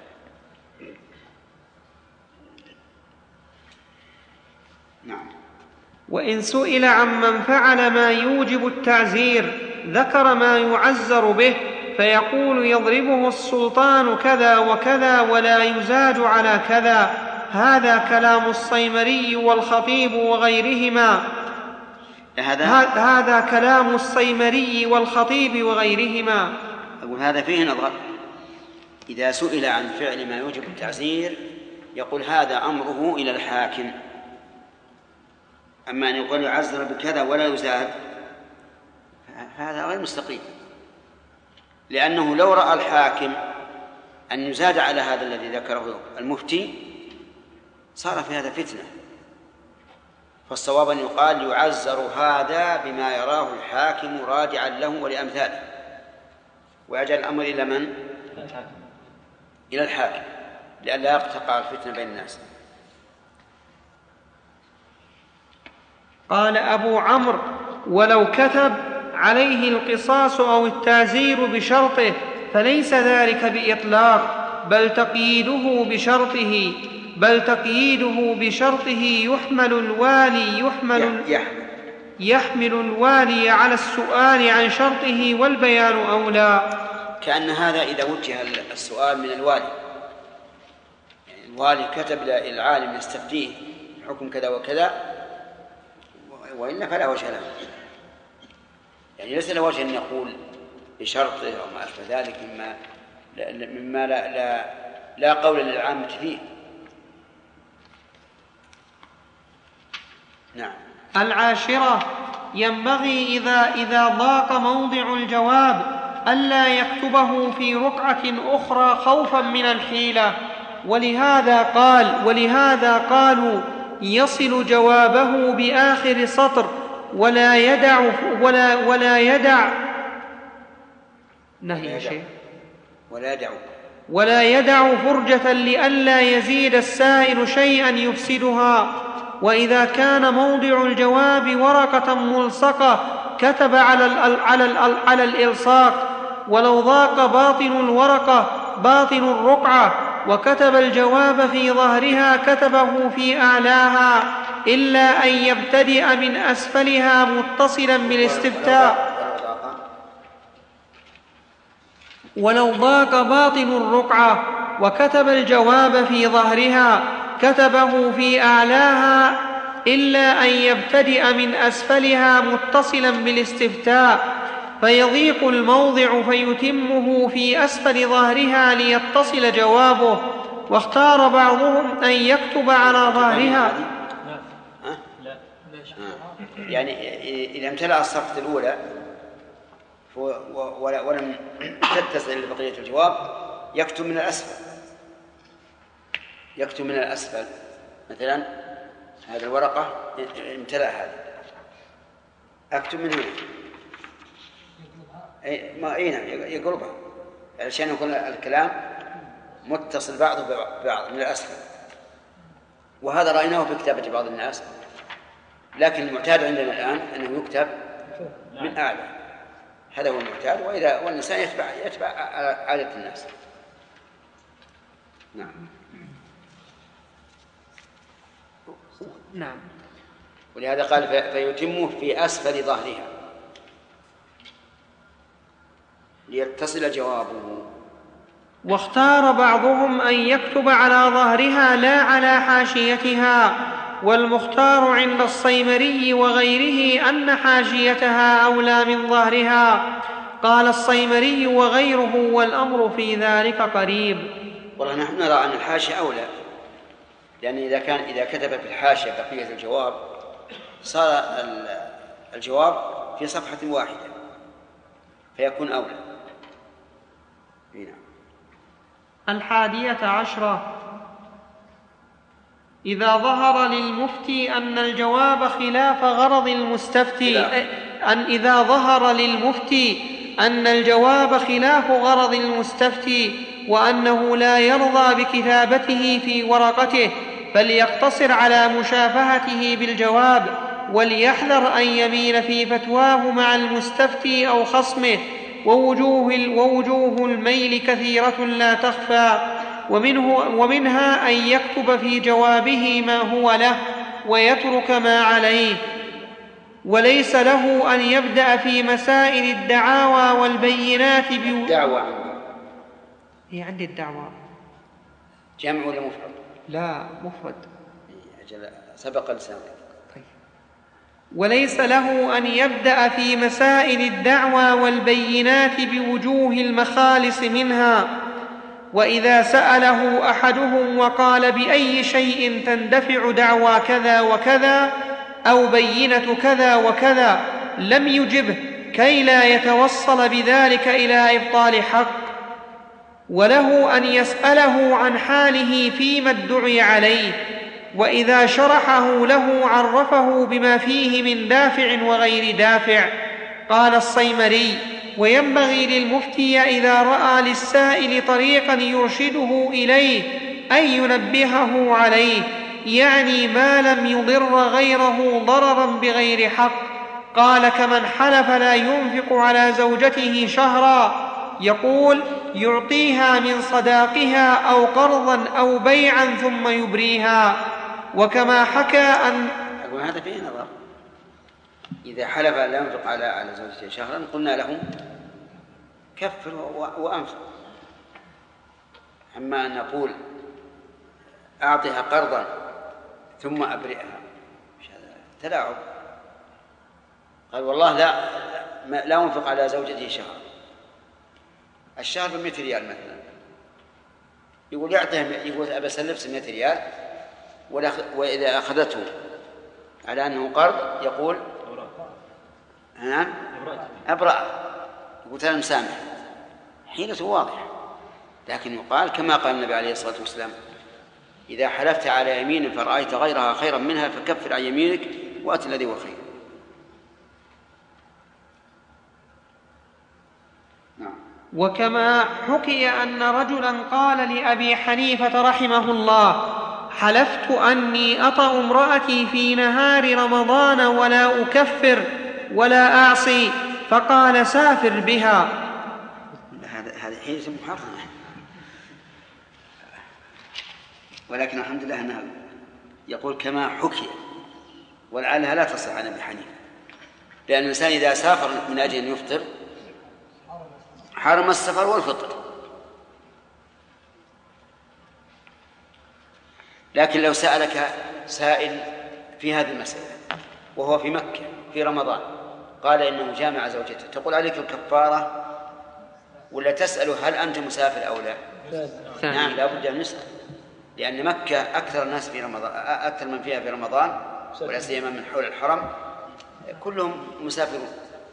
نعم. وإن سئل عمن فعل ما يوجب التعزير ذكر ما يعزر به، فيقول يضربه السلطان كذا وكذا ولا يزاد على كذا. هذا كلام الصيمري والخطيب وغيرهما. هذا هذا كلام الصيمري والخطيب وغيرهما. أقول هذا فيه نظر. إذا سئل عن فعل ما يوجب التعزير يقول هذا أمره إلى الحاكم. أما أن يقول يعزر بكذا ولا يزاد هذا غير مستقيم، لأنه لو رأى الحاكم أن يزاد على هذا الذي ذكره المفتي صار في هذا فتنة. فالصواب أن يقال يعزر هذا بما يراه الحاكم راجعا له ولأمثاله، ويجعل الأمر إلى من؟ إلى الحاكم، لئلا تقع الفتنة بين الناس. قال أبو عمرو: ولو كتب عليه القصاص أو التعزير بشرطه فليس ذلك بإطلاق، بل تقييده بشرطه بل تقييده بشرطه يحمل الوالي يحمل يحمل الوالي على السؤال عن شرطه والبيان أولى. كأن هذا إذا وجه السؤال من الوالي، يعني الوالي كتب إلى العالم يستفتيه حكم كذا وكذا، وإلا فلا وجه له، يعني ليس له وجه أن يقول بشرطه أو ما أشبه ذلك مما مما لا لا لا قول للعامة فيه. نعم. العاشرة: ينبغي إذا إذا ضاق موضع الجواب ألا يكتبه في رقعة أخرى خوفا من الحيلة، ولهذا قال ولهذا قالوا يصل جوابه بآخر سطر ولا يدع ولا ولا يدع نهي شيء ولا يدع ولا يدع فرجة لئلا يزيد السائل شيئا يفسدها. وإذا كان موضع الجواب ورقة ملصقة كتب على ال على ال على الإلصاق، ولو ضاق باطن الورقة باطن الرقعة وكتب الجواب في ظهرها كتبه في أعلاها، إلا أن يبتدئ من أسفلها متصلا بالاستفتاء. ولو ضاق باطن الرقعة وكتب الجواب في ظهرها كتبه في أعلاها، إلا أن يبتدئ من أسفلها متصلا بالاستفتاء، فيضيق الموضع فيتمه في أسفل ظهرها ليتصل جوابه. واختار بعضهم أن يكتب على ظهرها. ها؟ يعني إذا امتلأ الصفحة الأولى ولم تتصل بقية الجواب يكتب من الأسفل، يكتب من الأسفل. مثلا هذه الورقة امتلأ هذه، أكتب من هنا، أي ما أين يقربها علشان يكون الكلام متصل بعضه ببعض من الأسفل. وهذا رأيناه في كتابة بعض الناس، لكن المعتاد عندنا الآن أنه يكتب من أعلى، هذا هو المعتاد. وإذا والإنسان يتبع يتبع عادة الناس. نعم. نعم. ولهذا قال فيتمه في أسفل ظهرها ليتصل جوابه. واختار بعضهم أن يكتب على ظهرها لا على حاشيتها، والمختار عند الصيمري وغيره أن حاشيتها أولى من ظهرها. قال الصيمري وغيره والأمر في ذلك قريب. والله نحن نرى أن الحاشية أولى، لأن إذا كان إذا كتب في الحاشية بقية الجواب صار الجواب في صفحة واحدة فيكون أولى. هنا. الحادية عشرة: إذا ظهر للمفتي أن الجواب خلاف غرض المستفتي أن إذا ظهر للمفتي أن الجواب خلاف غرض المستفتي وأنه لا يرضى بكتابته في ورقته فليقتصر على مشافهته بالجواب، وليحذر أن يميل في فتواه مع المستفتي أو خصمه، ووجوه, ووجوه الميل كثيرة لا تخفى، ومنه ومنها أن يكتب في جوابه ما هو له ويترك ما عليه. وليس له أن يبدأ في مسائل الدعاوى والبينات الدعوى. هي عندي الدعوى جمع ولا مفرد؟ لا مفرد. سبق لسانك. طيب. وليس له أن يبدأ في مسائل الدعوى والبينات بوجوه المخالص منها. وإذا سأله أحدهم وقال بأي شيء تندفع دعوى كذا وكذا أو بينة كذا وكذا لم يجبه كي لا يتوصل بذلك إلى إبطال حق. وله أن يسأله عن حاله فيما ادعي عليه، وإذا شرحه له عرفه بما فيه من دافع وغير دافع. قال الصيمري: وينبغي للمفتي إذا رأى للسائل طريقا يرشده إليه أن ينبهه عليه، يعني ما لم يضر غيره ضررا بغير حق. قال: كمن حلف لا ينفق على زوجته شهرا يقول يعطيها من صداقها أو قرضا أو بيعا ثم يبريها. وكما حكى أن أقول هذا فيه نظر. إذا حلف لا ينفق على على زوجته شهرا قلنا له كفر وأنفق. أما أن نقول أعطيها قرضا ثم أبرئها تلاعب. قال والله لا لا أنفق على زوجته شهر، الشهر بمئة ريال مثلا، يقول يعطيها، يقول أبى أسلف مئة ريال، وإذا أخذته على أنه قرض يقول نعم أبرأ، يقول أنا مسامح، حيلته واضح. لكن يقال كما قال النبي عليه الصلاة والسلام: إذا حلفت على يمين فرأيت غيرها خيرا منها فكفر عن يمينك وأت الذي هو خير. نعم. وكما حكي أن رجلا قال لأبي حنيفة رحمه الله: حلفت أني أطأ امرأتي في نهار رمضان ولا أكفر ولا أعصي، فقال: سافر بها. هذا حيلة محرمة، ولكن الحمد لله أنها يقول كما حكي، ولعلها لا تصح عن أبي حنيفة، لأن الإنسان إذا سافر من أجل أن يفطر حرم السفر والفطر. لكن لو سألك سائل في هذه المسألة وهو في مكة في رمضان قال إنه جامع زوجته، تقول عليك الكفارة ولا تسأل هل أنت مسافر أو لا؟ نعم لا بد أن نسأل. لأن مكة أكثر الناس في رمضان، أكثر من فيها في رمضان ولا سيما من حول الحرم كلهم مسافرون.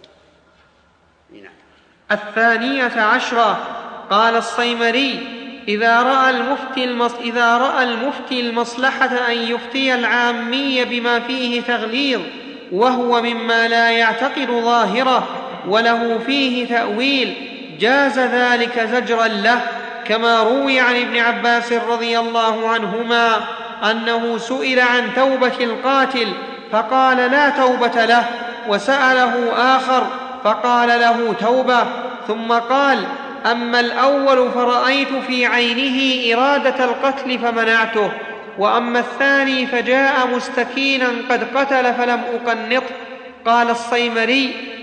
الثانية عشرة قال الصيمري: إذا رأى المفتي المص... إذا رأى المفتي المصلحة أن يفتي العامي بما فيه تغليظ وهو مما لا يعتقد ظاهره وله فيه تأويل جاز ذلك زجرا له، كما روي عن ابن عباس رضي الله عنهما أنه سئل عن توبة القاتل فقال لا توبة له، وسأله آخر فقال له توبة، ثم قال: أما الأول فرأيت في عينه إرادة القتل فمنعته، وأما الثاني فجاء مستكينا قد قتل فلم أقنطه. قال الصيمري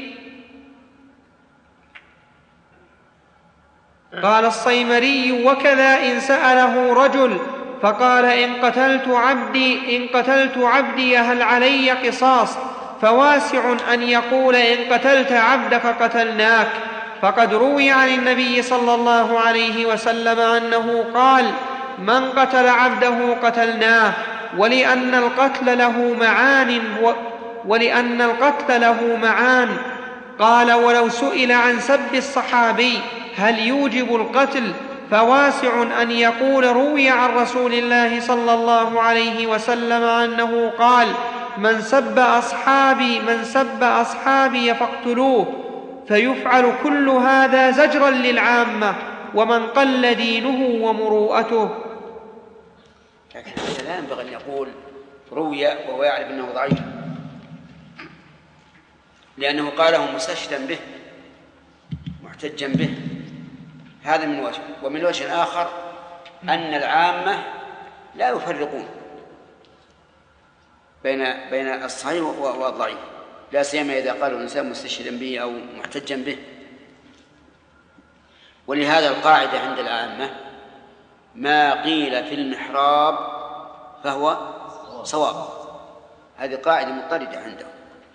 قال الصيمري وكذا إن سأله رجل فقال: إن قتلت عبدي إن قتلت عبدي هل علي قصاص؟ فواسع أن يقول: إن قتلت عبدك قتلناك. فقد روي عن النبي صلى الله عليه وسلم أنه قال: من قتل عبده قتلناه، ولأن القتل له معان ولأن القتل له معان. قال: ولو سئل عن سب الصحابي هل يوجب القتل؟ فواسع أن يقول: روي عن رسول الله صلى الله عليه وسلم أنه قال: من سب أصحابي من سب أصحابي فاقتلوه. فيفعل كل هذا زجرا للعامة ومن قل دينه ومروءته. لكن هذا لا ينبغي أن يقول روي وهو يعرف أنه ضعيف، لأنه قاله مستشهدا به محتجا به. هذا من وجه. ومن وجه آخر أن العامة لا يفرقون بين بين الصحيح والضعيف، لا سيما إذا قالوا الإنسان مستشهدا به أو محتجا به. ولهذا القاعدة عند العامة: ما قيل في المحراب فهو صواب. هذه قاعدة مضطردة عندهم.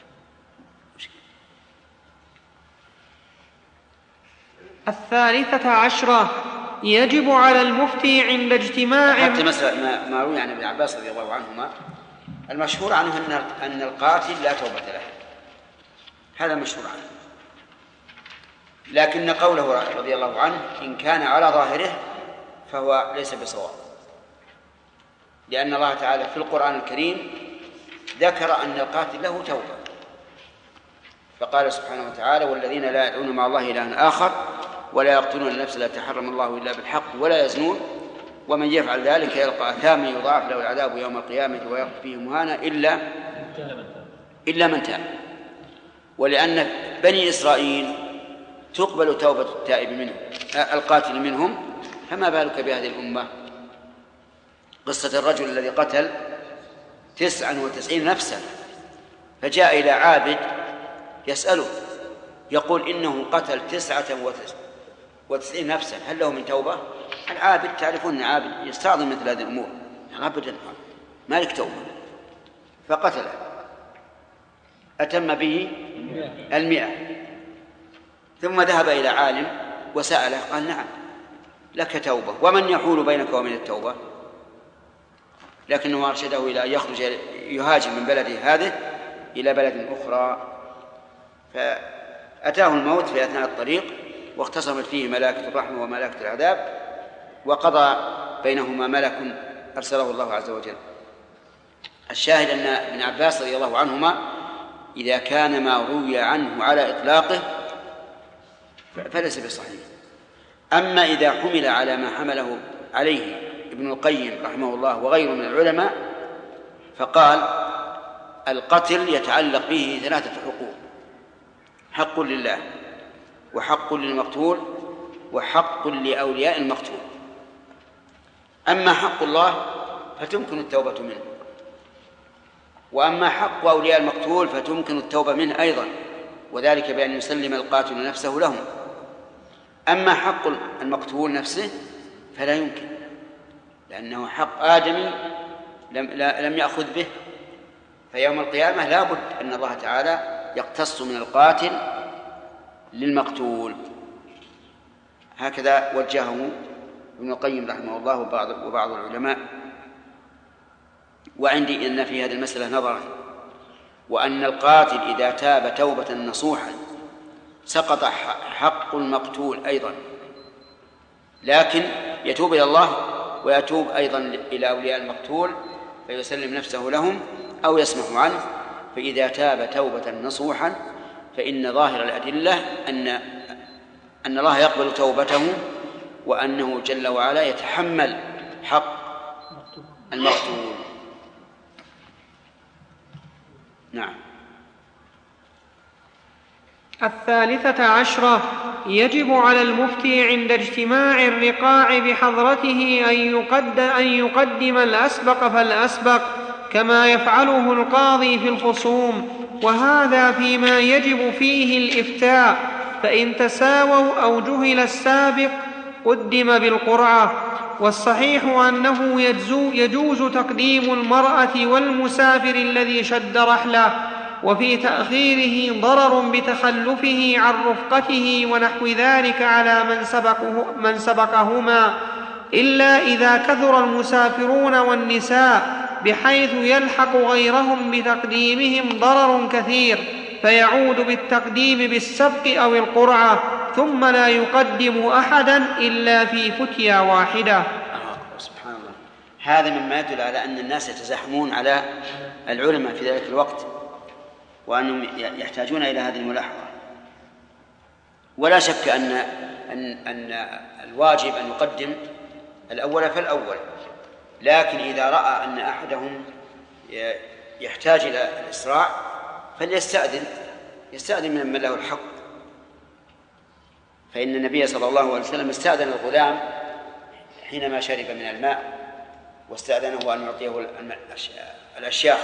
الثالثة عشرة يجب على المفتي عند اجتماع حتى مثلا ما, ما روي عن ابن عباس رضي الله عنهما المشهور عنه أن أن القاتل لا توبة له، هذا مشهور عنه. لكن قوله رضي الله عنه إن كان على ظاهره فهو ليس بصواب، لأن الله تعالى في القرآن الكريم ذكر أن القاتل له توبة، فقال سبحانه وتعالى: والذين لا يدعون مع الله إلها آخر ولا يقتلون النفس التي حرم الله إلا بالحق ولا يزنون ومن يفعل ذلك يلقى أثاما يضاعف له العذاب يوم القيامة ويخلد فيه مهانا إلا إلا من تاب. ولأن بني إسرائيل تقبل توبة التائب منهم القاتل منهم، فما بالك بهذه الأمة؟ قصة الرجل الذي قتل تسعا وتسعين نفسا فجاء إلى عابد يسأله يقول إنه قتل تسعة وتسعين نفسا هل له من توبة؟ العابد تعرفون أن عابد يستعظم مثل هذه الأمور، أبدا ما لك توبة، فقتله أتم به المئة. ثم ذهب إلى عالم وسأله قال: نعم لك توبة، ومن يحول بينك وبين التوبة؟ لكنه أرشده إلى أن يخرج يهاجر من بلده هذه إلى بلد أخرى، فأتاه الموت في أثناء الطريق واختصمت فيه ملائكة الرحمة وملائكة العذاب، وقضى بينهما ملك أرسله الله عز وجل. الشاهد أن ابن عباس رضي الله عنهما إذا كان ما روي عنه على إطلاقه فليس بصحيح. أما إذا حمل على ما حمله عليه ابن القيم رحمه الله وغيره من العلماء فقال: القتل يتعلق به ثلاثة حقوق: حق لله، وحق للمقتول، وحق لأولياء المقتول. أما حق الله فتمكن التوبة منه، وأما حق أولياء المقتول فتمكن التوبة منه أيضا، وذلك بأن يسلم القاتل نفسه لهم. أما حق المقتول نفسه فلا يمكن، لأنه حق آدمي لم, لم يأخذ به، فيوم القيامة لا بد أن الله تعالى يقتص من القاتل للمقتول. هكذا وجهه ابن القيم رحمه الله وبعض, وبعض العلماء. وعندي أن في هذه المسألة نظرا، وأن القاتل إذا تاب توبة نصوحا سقط حق المقتول أيضا، لكن يتوب إلى الله ويتوب أيضا إلى أولياء المقتول فيسلم نفسه لهم أو يسمح عنه. فإذا تاب توبة نصوحا فإن ظاهر الأدلة أن أن الله يقبل توبته، وأنه جل وعلا يتحمل حق المقتول. نعم. الثالثة عشرة: يجب على المفتي عند اجتماع الرقاع بحضرته أن يقدم, أن يقدم الأسبق فالأسبق كما يفعله القاضي في الخصوم، وهذا فيما يجب فيه الإفتاء، فإن تساووا أو جهل السابق قدم بالقرعة. والصحيح أنه يجوز تقديم المرأة والمسافر الذي شد رحله، وفي تأخيره ضرر بتخلفه عن رفقته ونحو ذلك على من, سبقه من سبقهما، إلا إذا كثر المسافرون والنساء بحيث يلحق غيرهم بتقديمهم ضرر كثير، فيعود بالتقديم بالسبق أو القرعة، ثم لا يقدم أحدا إلا في فتيا واحدة. سبحان الله. هذا مما يدل على أن الناس يتزاحمون على العلماء في ذلك الوقت، وأنهم يحتاجون إلى هذه الملاحظة. ولا شك أن أن أن الواجب أن يقدم الأول فالأول، لكن إذا رأى أن أحدهم يحتاج إلى الإسراع فليستأذن يستأذن من من له الحق. فإن النبي صلى الله عليه وسلم استأذن الغلام حينما شرب من الماء، واستأذنه أن يعطيه الأشياخ،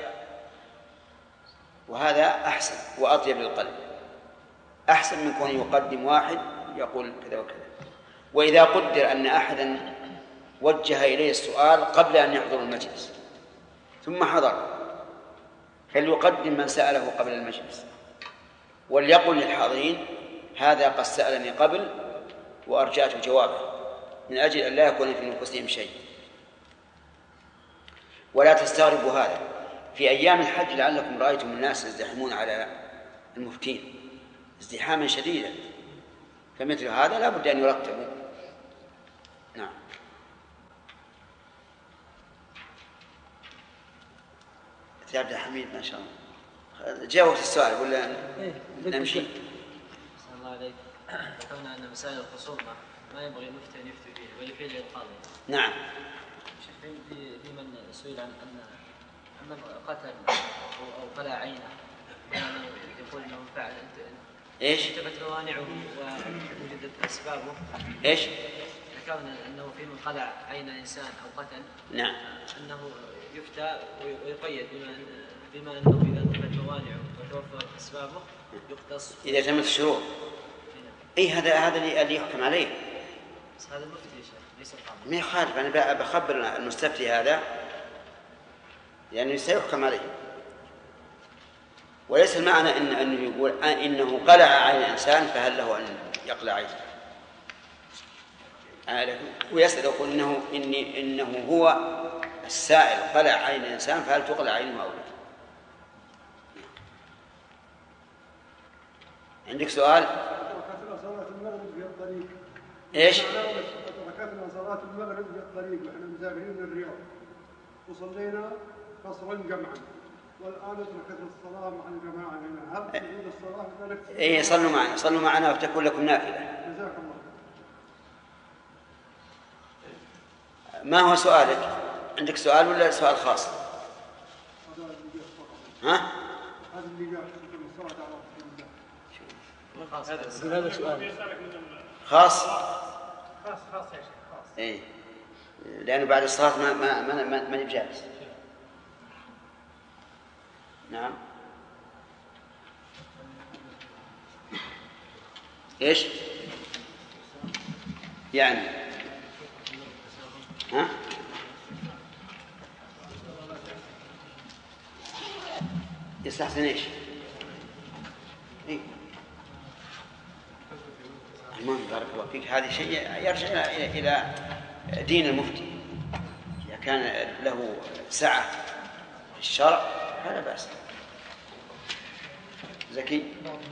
وهذا أحسن وأطيب للقلب، أحسن من كون يقدم واحد يقول كذا وكذا. وإذا قدر أن أحدا وجه إليه السؤال قبل أن يحضر المجلس ثم حضر، فليقدم من سأله قبل المجلس، وليقل للحاضرين هذا قد سألني قبل وأرجعت جوابه، من أجل أن لا يكون في نفوسهم شيء. ولا تستغربوا هذا في أيام الحج، لعلكم رأيتم الناس يزدحمون على المفتين ازدحاما شديدا، فمثل هذا لا بد أن يرتبوا. نعم. يا عبد الحميد ما شاء الله جاء وقت السؤال ولا نمشي؟ أحسن الله عليك. ذكرنا أن مسائل الخصومة ما ينبغي المفتي أن يفتي فيه بل يفعل القاضي. نعم. في في من سئل عن أن من قتل أو قلع عينه يقول أنه فعل إيش؟ ارتبت موانعه ووجدت أسبابه. إيش؟ ذكرنا أنه في من قلع عين إنسان أو قتل. نعم. أنه يفتى ويقيد بما بما أنه إذا ارتبت موانعه وتوفرت أسبابه يقتص. إذا تمت الشروط. إيه هذا هذا اللي يحكم عليه. بس هذا المفتي يا شيخ ليس القاضي. ما يخالف، أنا بخبر المستفتي هذا يعني سيحكم عليه. وليس المعنى إن أنه يقول إنه قلع عين إنسان فهل له أن يقلع عينه، ويسأل يقول إنه إني إنه هو السائل قلع عين إنسان فهل تقلع عينه أو لا. عندك سؤال؟ ركعتنا صلاة المغرب في الطريق. إيش؟ ركعتنا صلاة المغرب في الطريق ونحن مسافرين من الرياض، وصلينا قصرا جمعا، والآن تركت الصلاة مع الجماعة هنا، هل تجوز الصلاة بذلك؟ إيه صلوا معنا صلوا معنا وتكون لكم نافلة. جزاك الله. ما هو سؤالك؟ عندك سؤال ولا سؤال خاص؟ ها؟ هذا اللي جاء الصلاة على رسول الله. هذا سؤال خاص؟ خاص خاص يا شيخ خاص. إيه لأنه بعد الصلاة ما ما ما ما, ما جالس. نعم. إيش؟ يعني ها؟ يستحسن إيش؟ إيه؟ تمام بارك الله فيك. هذا شيء يرجع إلى إلى دين المفتي. إذا كان له سعة في الشرع فلا بأس. زكي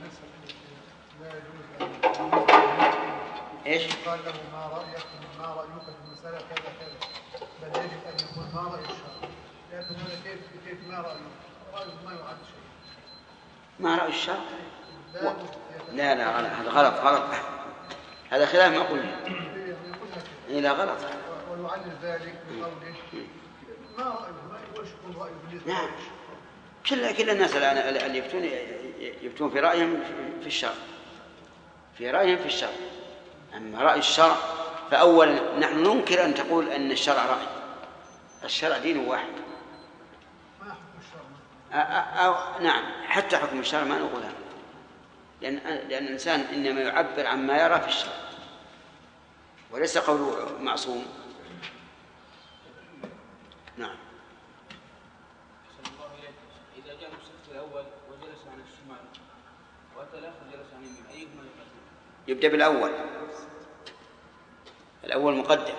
ايش؟ قال له ما رأيك ما رأيك في المسألة كذا كذا، بل يجب أن يكون ما رأي الشرع، لأن هذا كيف كيف ما رأيه؟ رأيه ما يعد شيء. ما رأي الشرع؟ لا لا غلط، هذا غلط غلط، هذا خلاف ما قلنا. إيه لا غلط. ويعلل ذلك بقوله ما رأيه؟ ما وش يكون رأيه بالنسبة؟ نعم. كل كل الناس الآن اللي يفتون يفتون في رأيهم في الشرع، في رأيهم في الشرع. أما رأي الشرع فأولا نحن ننكر أن تقول أن الشرع رأي. الشرع دين واحد. ما حكم الشرع؟ أو نعم حتى حكم الشرع ما نقولها، لأن لأن الإنسان إنما يعبر عما يرى في الشرع وليس قوله معصوم. نعم. إذا جاء الصف الأول وجلس عن الشمال وأتى الآخر جلس عن اليمين أيهما يقدم؟ يبدأ بالأول. الأول مقدم.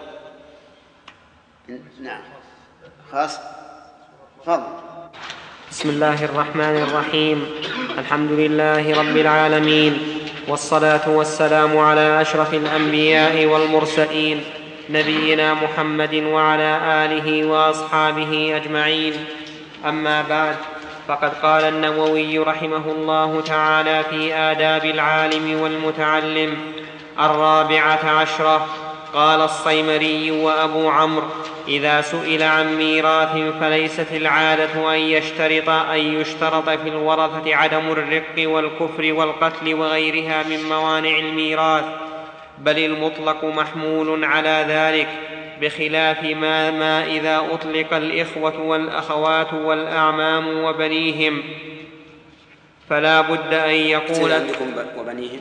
نعم خاص. فضل. بسم الله الرحمن الرحيم. الحمد لله رب العالمين، والصلاة والسلام على أشرف الأنبياء والمرسلين نبينا محمد وعلى آله وأصحابه أجمعين. أما بعد، فقد قال النووي رحمه الله تعالى في آداب العالم والمتعلم: الرابعة عشرة. قال الصيمري وأبو عمرو: إذا سئل عن ميراث فليست العادة أن يشترط أن يشترط في الورثة عدم الرق والكفر والقتل وغيرها من موانع الميراث، بل المطلق محمول على ذلك، بخلاف ما, ما إذا أطلق الإخوة والأخوات والأعمام وبنيهم، فلا بد أن يقول وبنيهم.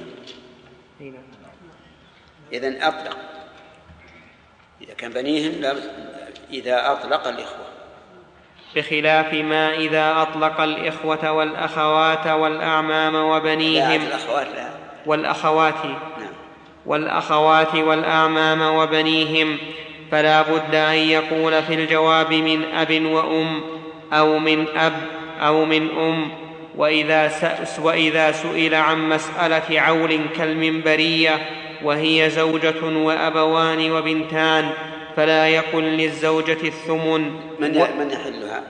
إذن أطلق، إذا كان بنيهم لا، إذا أطلق الإخوة، بخلاف ما إذا أطلق الإخوة والأخوات والأعمام وبنيهم. لا الأخوات لا. والأخوات نعم. والأخوات والأعمام وبنيهم، فلا بد أن يقول في الجواب من أب وأم أو من أب أو من أم. وإذا, وإذا سئل عن مسألة عول كالمنبرية وهي زوجة وأبوان وبنتان، فلا يقل للزوجة الثمن. من و... من يحلها؟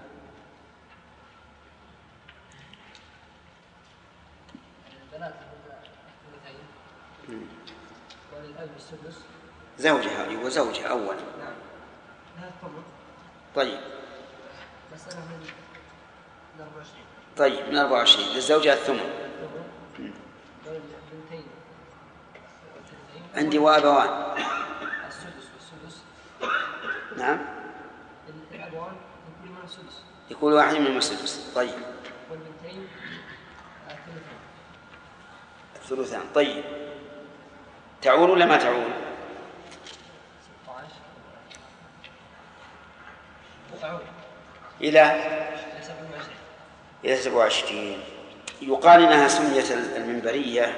زوجها وزوجها أولا. طيب طيب من أربعة وعشرين للزوجة الثمن. عندي وأبوان. السدس والسدس. نعم. الأبوان يكون من السدس. يكون واحد من السدس. طيب. والبنتين الثلثان. الثلثان. طيب. تعول ولا ما تعول؟ تعول. إلى إلى سبعة وعشرين. يقال إنها سميت المنبرية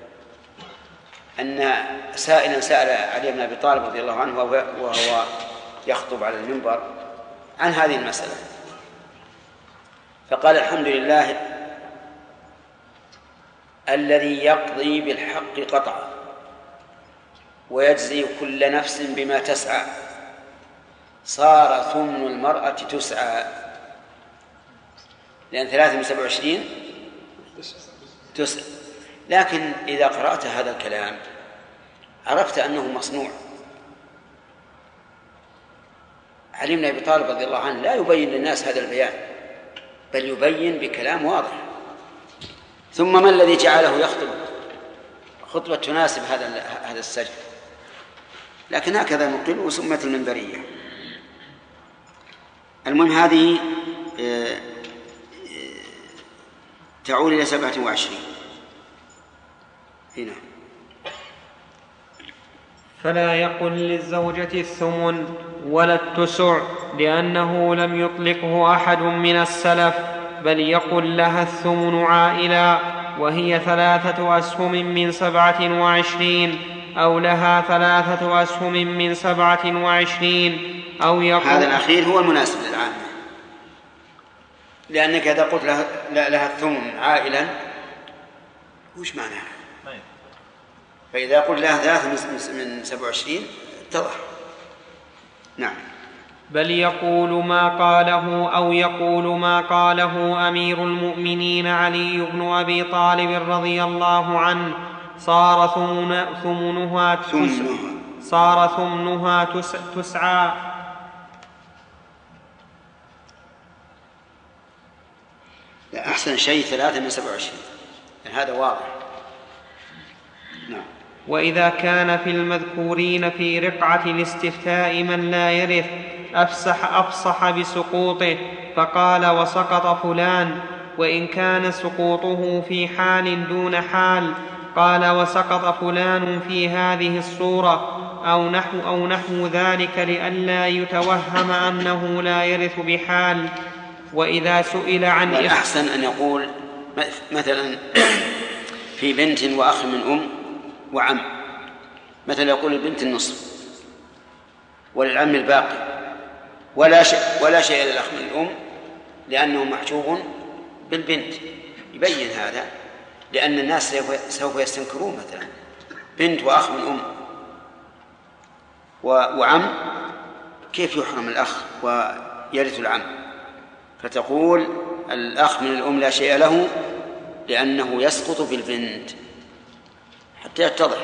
أن سائلا سأل علي بن أبي طالب رضي الله عنه وهو يخطب على المنبر عن هذه المسألة، فقال: الحمد لله الذي يقضي بالحق قطعا ويجزي كل نفس بما تسعى، صار ثمن المرأة تسعى، لأن ثلاثة من سبع وعشرين تسعى. لكن إذا قرأت هذا الكلام عرفت أنه مصنوع. علي بن أبي طالب رضي الله عنه لا يبين للناس هذا البيان، بل يبين بكلام واضح. ثم ما الذي جعله يخطب خطبة تناسب هذا هذا السجن؟ لكن هكذا نقل وسمت المنبرية. المهم هذه تعول إلى سبعة وعشرين. هنا فلا يقل للزوجة الثمن ولا التسع، لأنه لم يطلقه أحد من السلف، بل يقل لها الثمن عائلا، وهي ثلاثة أسهم من سبعة وعشرين أو لها ثلاثة أسهم من سبعة وعشرين أو يقول. هذا الأخير هو المناسب للعامة، لأنك إذا قلت لها, لها الثمن عائلا وش معناها؟ فإذا قلت لها ثلاثة من سبعة وعشرين اتضح. نعم. بل يقول ما قاله أو يقول ما قاله أمير المؤمنين علي بن أبي طالب رضي الله عنه: صار ثمنها صار ثمنها تسعى. لا، أحسن شيء ثلاثة من سبعة وعشرين، هذا واضح. نعم. وإذا كان في المذكورين في رقعة الاستفتاء من لا يرث أفصح, أفصح بسقوطه فقال: وسقط فلان، وإن كان سقوطه في حال دون حال قال: وسقط فلان في هذه الصورة أو نحو, أو نحو ذلك، لئلا يتوهم أنه لا يرث بحال. وإذا سئل عن الأحسن أن يقول مثلا في بنت وأخ من أم وعم، مثلا يقول البنت النصف وللعم الباقي، ولا شيء ولا شيء للأخ من الأم لأنه محجوب بالبنت. يبين هذا لأن الناس سوف يستنكرون مثلا بنت وأخ من أم وعم، كيف يحرم الأخ ويرث العم؟ فتقول الأخ من الأم لا شيء له لأنه يسقط بالبنت حتى يتضح.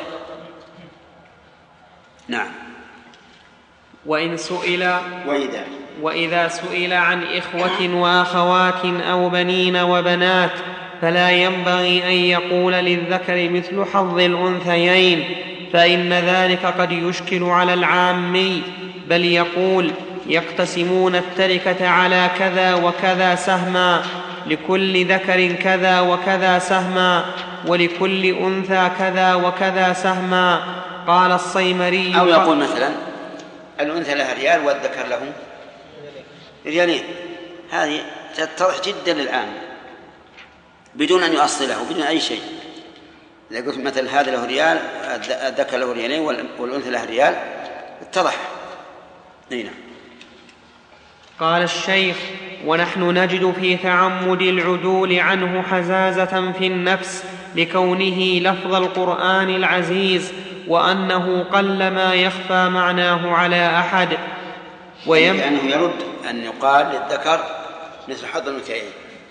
نعم. وإن سئل وإذا, وإذا سئل عن إخوة وأخوات أو بنين وبنات فلا ينبغي أن يقول للذكر مثل حظ الأنثيين، فإن ذلك قد يشكل على العامي، بل يقول: يقتسمون التركة على كذا وكذا سهما، لكل ذكر كذا وكذا سهما، ولكل أنثى كذا وكذا سهما. قال الصيمري. أو يقول مثلا الأنثى لها ريال والذكر له ريالين، هذه تتضح جدا للعام بدون أن يؤصله بدون أي شيء. إذا قلت مثلا هذا له ريال الذكر له ريالين والأنثى له ريال اتضح. نعم. قال الشيخ: ونحن نجد في تعمد العدول عنه حزازة في النفس لكونه لفظ القرآن العزيز، وأنه قلما يخفى معناه على أحد. ويم... لأنه يرد أن يقال للذكر مثل حظ الأنثيين،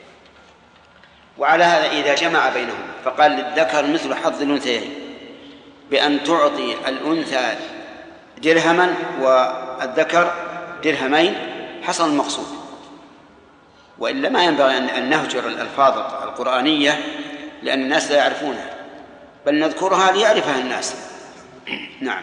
وعلى هذا إذا جمع بينهم فقال للذكر مثل حظ الأنثيين بأن تعطي الأنثى درهما والذكر درهمين حصل المقصود. وإلا ما ينبغي أن نهجر الألفاظ القرآنية لأن الناس لا يعرفونها، بل نذكرها ليعرفها الناس. نعم.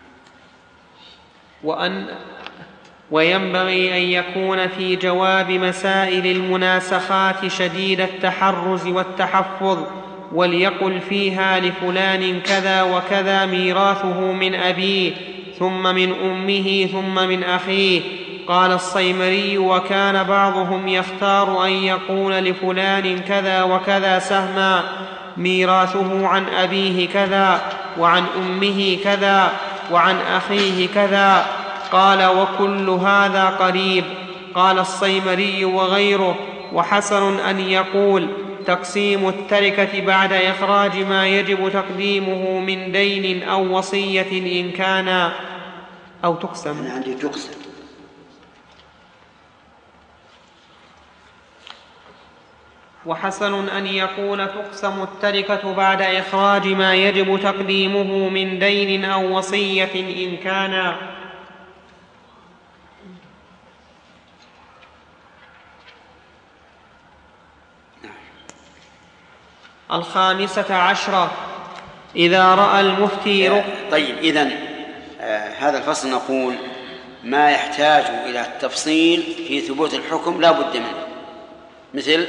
وأن وينبغي أن يكون في جواب مسائل المناسخات شديد التحرز والتحفظ، وليقل فيها لفلان كذا وكذا ميراثه من أبيه ثم من أمه ثم من أخيه. قال الصيمري: وكان بعضهم يختار أن يقول لفلان كذا وكذا سهما ميراثه عن أبيه كذا وعن أمه كذا وعن أخيه كذا. قال: وكل هذا قريب. قال الصيمري وغيره: وحسن أن يقول تقسيم التركة بعد إخراج ما يجب تقديمه من دين أو وصية إن كان، أو تقسم. أنا عندي تقسم. وحسن أن يقول تقسم التركة بعد إخراج ما يجب تقديمه من دين أو وصية إن كان. الخامسة عشرة: إذا رأى المفتي رق... طيب، إذن آه هذا الفصل نقول ما يحتاج إلى التفصيل في ثبوت الحكم لا بد منه، مثل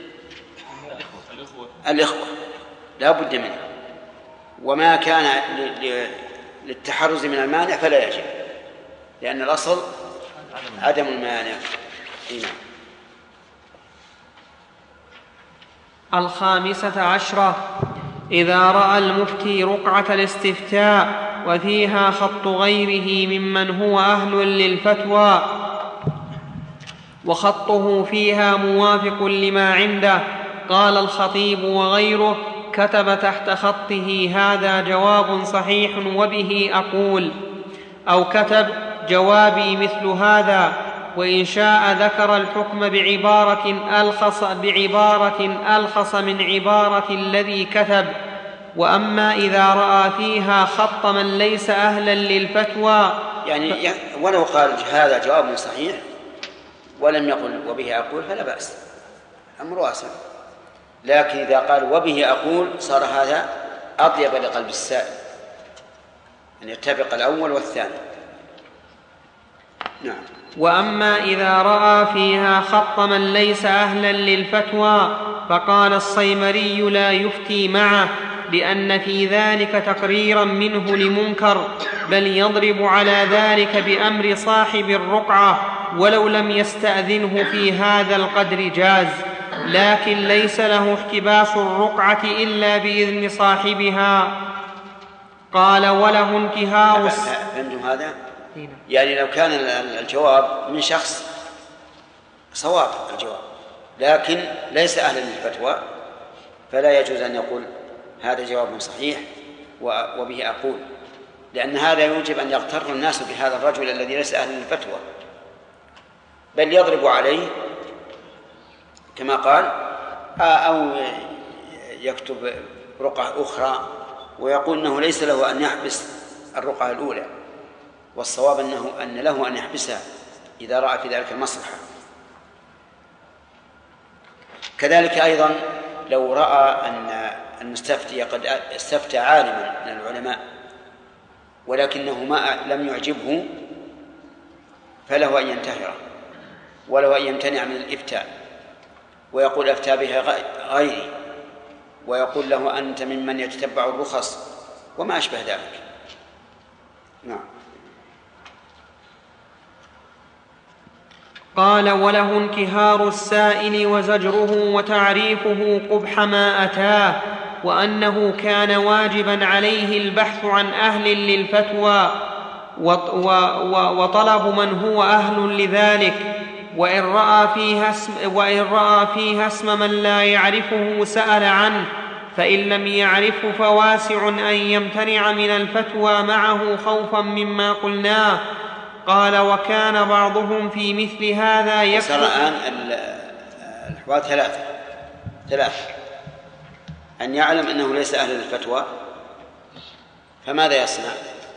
الإخوة لا بد منه، وما كان للتحرز من المانع فلا يجب، لأن الأصل عدم المانع. الخامسة عشرة: إذا رأى المفتي رقعة الاستفتاء وفيها خط غيره ممن هو أهل للفتوى وخطه فيها موافق لما عنده، قال الخطيب وغيره: كتب تحت خطه هذا جواب صحيح وبه أقول، أو كتب جوابي مثل هذا، وإن شاء ذكر الحكم بعبارة ألخص, بعبارة ألخص من عبارة الذي كتب. وأما إذا رأى فيها خط من ليس أهلا للفتوى يعني ف... ولو قال هذا جواب صحيح ولم يقل وبه أقول فلا بأس، أمر واسع. لكن إذا قال وبه أقول صار هذا أطيب لقلب السائل، أن يتفق الأول والثاني. نعم. وأما إذا رأى فيها خط من ليس أهلا للفتوى فقال الصيمري لا يفتي معه، لأن في ذلك تقريرا منه لمنكر، بل يضرب على ذلك بأمر صاحب الرقعة ولو لم يستأذنه في هذا القدر جاز، لكن ليس له احتباس الرقعة إلا بإذن صاحبها. قال وله انتهاء. فهمتم هذا؟ يعني لو كان الجواب من شخص صواب الجواب لكن ليس أهلا للفتوى فلا يجوز أن يقول هذا جواب صحيح وبه أقول، لأن هذا يوجب أن يغتر الناس بهذا الرجل الذي ليس أهلا للفتوى، بل يضرب عليه كما قال، أو يكتب رقعة أخرى ويقول أنه ليس له أن يحبس الرقعة الأولى، والصواب أنه أن له أن يحبسها إذا رأى في ذلك المصلحة. كذلك أيضا لو رأى أن المستفتي قد استفتى عالما من العلماء ولكنه ما لم يعجبه فله أن ينتهره وله أن يمتنع من الإفتاء ويقول أفتى بها غيري، ويقول له أنت ممن يتتبع الرخص وما أشبه ذلك. نعم. قال وله انتهار السائل وزجره وتعريفه قبح ما أتاه، وأنه كان واجبا عليه البحث عن أهل للفتوى وطلب من هو أهل لذلك، وإن رأى فيها اسم, وإن رأى فيها اسم من لا يعرفه سأل عنه، فإن لم يعرفه فواسع أن يمتنع من الفتوى معه خوفا مما قلناه. قال وكان بعضهم في مثل هذا يكتب. صار الآن الأحوال ثلاثة ثلاثة أن يعلم أنه ليس أهل للفتوى فماذا يصنع؟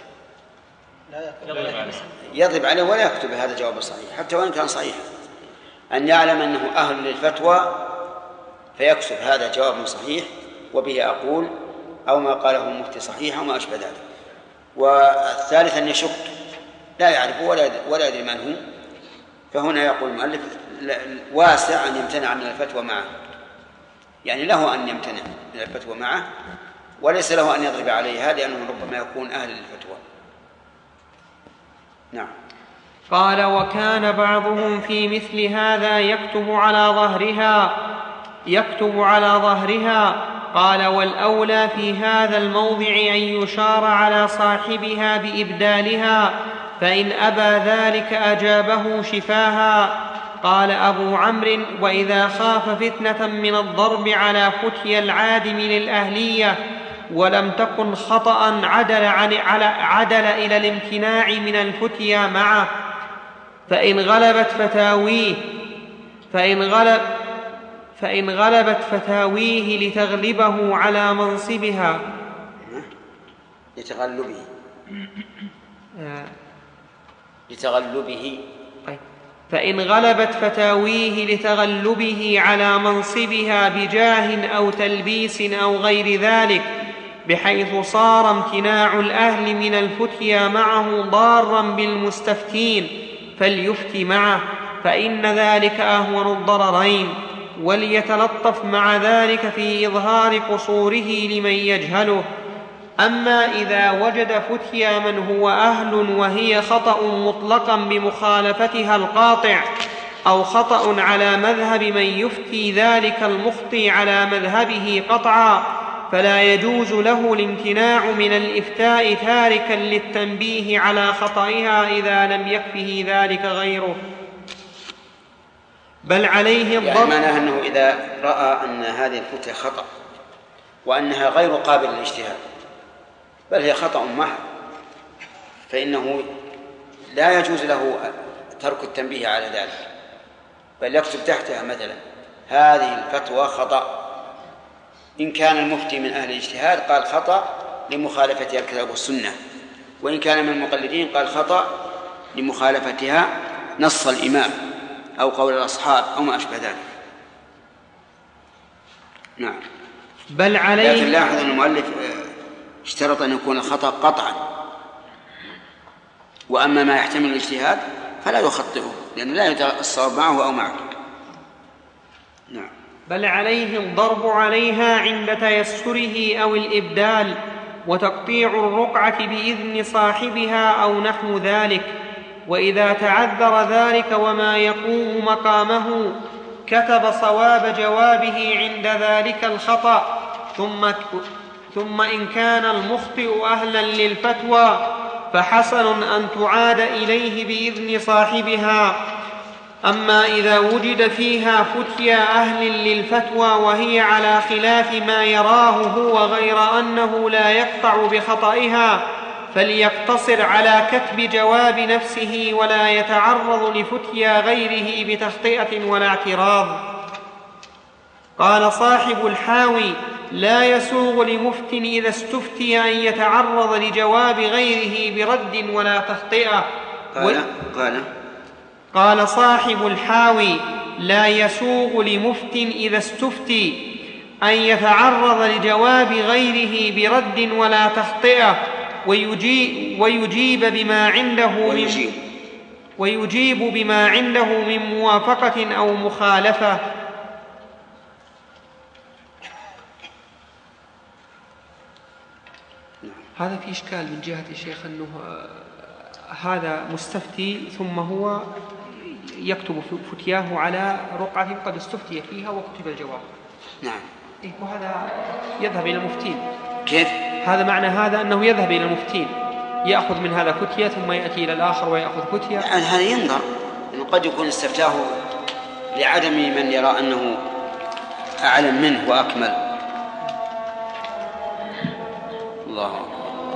يضرب عليه ولا يكتب هذا جواب صحيح حتى وإن كان صحيح. أن يعلم أنه أهل للفتوى فيكتب هذا جواب صحيح وبه أقول، أو ما قاله المفتي صحيح أو ما أشبه ذلك. والثالث أن يشك لا يعرفه ولا يدري من هو، فهنا يقول المؤلف واسع أن يمتنع من الفتوى معه، يعني له أن يمتنع من الفتوى معه وليس له أن يضرب عليها لأنه ربما يكون أهل للفتوى. نعم. قال وكان بعضهم في مثل هذا يكتب على ظهرها يكتب على ظهرها قال والأولى في هذا الموضع أن يشار على صاحبها بإبدالها، فإن أبى ذلك أجابه شفاها. قال أبو عمرو وإذا خاف فتنة من الضرب على فتي العادم للأهلية ولم تكن خطأ عدل, عن على عدل إلى الامتناع من الفتيا معه، فإن غلبت فتاويه فإن غلب فإن غلبت فتاويه لتغلبه على منصبها لتغلبه لتغلبه فإن غلبت فتاويه لتغلبه على منصبها بجاه أو تلبيس أو غير ذلك، بحيث صار امتناع الأهل من الفتيا معه ضارا بالمستفتين فليفتي معه، فإن ذلك أهون الضررين، وليتلطف مع ذلك في إظهار قصوره لمن يجهله. أما إذا وجد فتيا من هو أهل وهي خطأ مطلقا بمخالفتها القاطع أو خطأ على مذهب من يفتي ذلك المخطي على مذهبه قطعا، فلا يجوز له الامتناع من الإفتاء تاركا للتنبيه على خطئها إذا لم يكفه ذلك غيره، بل عليه الضرب. يعني معناه أنه إذا رأى أن هذه الفتية خطأ وأنها غير قابلة للاجتهاد بل هي خطأ محض، فإنه لا يجوز له ترك التنبيه على ذلك، بل يكتب تحتها مثلا هذه الفتوى خطأ. إن كان المفتي من أهل الاجتهاد قال خطأ لمخالفتها الكتاب والسنة، وإن كان من المقلدين قال خطأ لمخالفتها نص الإمام أو قول الأصحاب أو ما أشبه ذلك. نعم. بل عليه. لكن لاحظ أن المؤلف اشترط أن يكون الخطأ قطعا، وأما ما يحتمل الاجتهاد فلا يخطئه لأنه لا يدرى الصواب معه أو معه. نعم. بل عليه الضرب عليها عند تيسره أو الإبدال، وتقطيع الرقعة بإذن صاحبها أو نحو ذلك. وإذا تعذر ذلك وما يقوم مقامه كتب صواب جوابه عند ذلك الخطأ، ثم, ثم إن كان المخطئ أهلا للفتوى فحسن أن تعاد إليه بإذن صاحبها. أما إذا وجد فيها فتيا أهل للفتوى وهي على خلاف ما يراه هو غير أنه لا يقطع بخطئها، فليقتصر على كتب جواب نفسه ولا يتعرض لفتيا غيره بتخطئة ولا اعتراض. قال صاحب الحاوي: لا يسوغ لمفت إذا استفتي أن يتعرض لجواب غيره برد ولا تخطئة. قال, قال قال صاحب الحاوي: لا يسوغ لمفت إذا استفتي أن يتعرض لجواب غيره برد ولا تخطئة، ويجيب, ويجيب بما عنده من ويجيب بما عنده من موافقة أو مخالفة. هذا في إشكال من جهة الشيخ أنه هذا مستفتي ثم هو يكتب فتياه على رقعة قد استفتي فيها وكتب الجواب. نعم. إيه وهذا يذهب إلى المفتين. كيف؟ هذا معنى هذا أنه يذهب إلى المفتين، يأخذ من هذا فتية ثم يأتي إلى الآخر ويأخذ فتية. يعني هذا ينظر إنه قد يكون استفتاه لعدم من يرى أنه أعلم منه وأكمل. الله أكبر.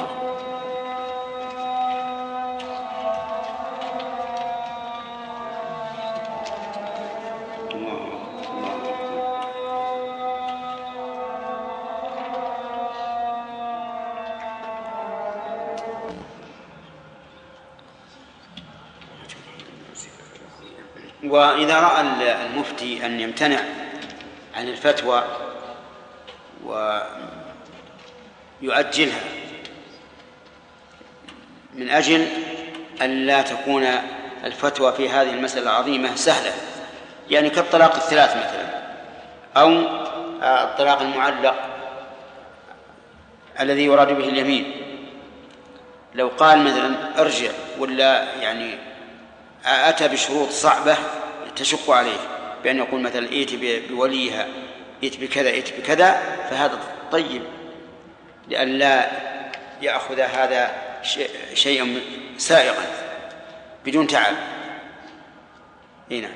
وإذا رأى المفتي أن يمتنع عن الفتوى ويؤجلها من أجل أن لا تكون الفتوى في هذه المسألة العظيمة سهلة، يعني كالطلاق الثلاث مثلا، أو الطلاق المعلق الذي يراد به اليمين، لو قال مثلا ارجع ولا يعني أتى بشروط صعبة تشق عليه بأن يقول مثلا ائت بوليها ائت بكذا ائت بكذا، فهذا طيب لأن لا يأخذ هذا شيئا سائغا بدون تعب. هنا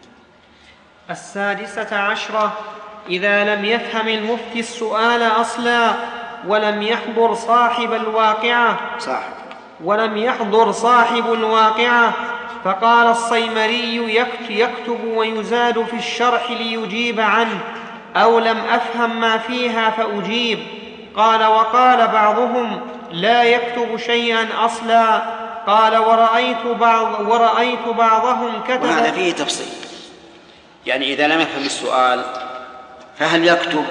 السادسة عشرة: إذا لم يفهم المفتي السؤال أصلا ولم يحضر صاحب الواقعة صاحب ولم يحضر صاحب الواقعة فقال الصيمري: يكتب ويزاد في الشرح ليجيب عنه، أو لم أفهم ما فيها فأجيب. قال: وقال بعضهم: لا يكتب شيئا أصلا. قال: ورأيت, بعض ورأيت بعضهم كتب. وهذا فيه تفصيل، يعني إذا لم يفهم السؤال فهل يكتب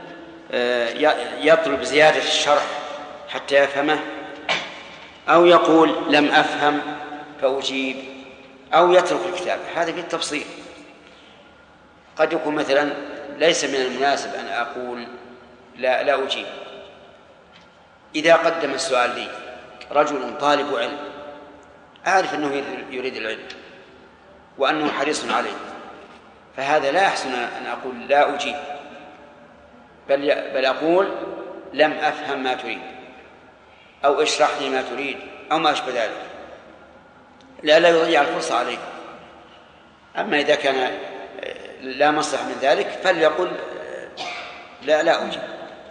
يطلب زيادة الشرح حتى يفهمه، أو يقول لم أفهم فأجيب، أو يترك الكتاب؟ هذا فيه التفصيل. قد يكون مثلا ليس من المناسب أن أقول لا, لا أجيب إذا قدم السؤال لي رجل طالب علم أعرف أنه يريد العلم وأنه حريص عليه، فهذا لا يحسن أن أقول لا أجيب، بل بل أقول لم أفهم ما تريد، أو اشرح لي ما تريد، أو ما أشبه ذلك، لئلا يضيع الفرصة عليه. أما إذا كان لا مصلحة من ذلك فليقل لا لا أجيب،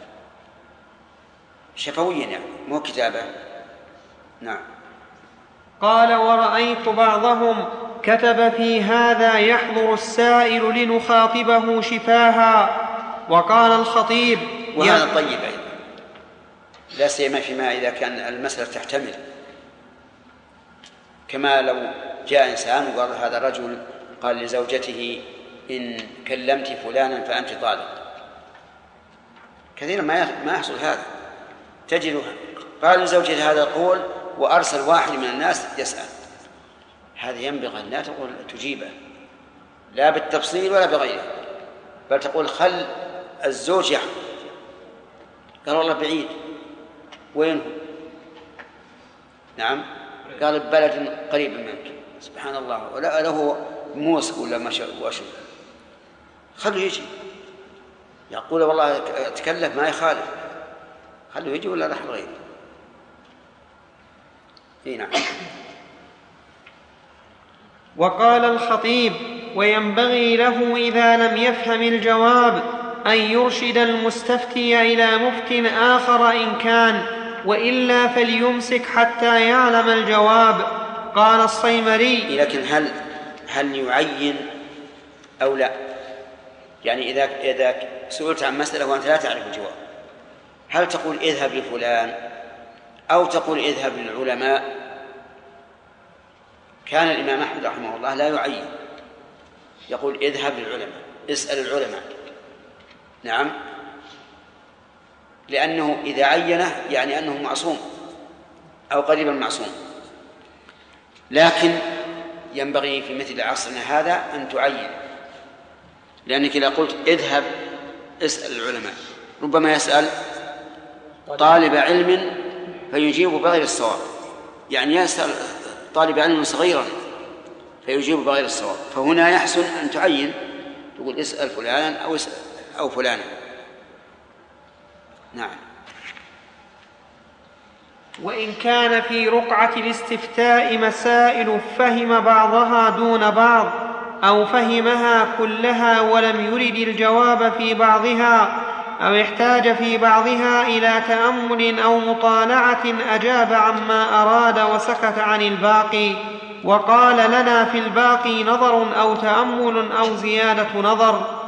شفويا يعني مو كتابة. نعم. قال: ورأيت بعضهم كتب في هذا يحضر السائل لنخاطبه شفاها. وقال الخطيب: وهذا طيب أيضا، لا سيما فيما إذا كان المسألة تحتمل، كما لو جاء إنسان وقال هذا الرجل قال لزوجته إن كلمت فلانا فأنت طالق، كثيرا ما يحصل هذا، تجد قال لزوجته هذا القول وأرسل واحد من الناس يسأل، هذا ينبغي أن لا تقول تجيبه لا بالتفصيل ولا بغيره، بل تقول خل الزوج يحكم. قال والله بعيد، وين هو؟ نعم، قال ببلد قريب منك. سبحان الله، ولا له موسك ولا ما شاء واشو، خلوا يجي يقول والله تكلف ما يخالف، خلوا يجي ولا راح غيره. نعم. وقال الخطيب: وينبغي له إذا لم يفهم الجواب أن يرشد المستفتي إلى مفت آخر إن كان، وإلا فليمسك حتى يعلم الجواب. قال الصيمري: لكن هل هل يعين أو لا؟ يعني إذا إذا سئلت عن مسألة وأنت لا تعرف الجواب، هل تقول اذهب لفلان أو تقول اذهب للعلماء؟ كان الإمام أحمد رحمه الله لا يعين، يقول اذهب للعلماء، اسأل العلماء. نعم، لأنه إذا عينه يعني أنه معصوم أو قريبا معصوم. لكن ينبغي في مثل عصرنا هذا أن تعين، لأنك إذا قلت اذهب اسأل العلماء ربما يسأل طالب علم فيجيب بغير الصواب، يعني يسأل طالب علم صغيرا فيجيب بغير الصواب، فهنا يحسن أن تعين، تقول اسأل فلانا أو اسأل أو فلانا. نعم. وإن كان في رقعة الاستفتاء مسائل فهم بعضها دون بعض، أو فهمها كلها ولم يرد الجواب في بعضها، أو احتاج في بعضها إلى تأمل أو مطالعة، أجاب عما أراد وسكت عن الباقي، وقال لنا في الباقي نظر أو تأمل أو زيادة نظر.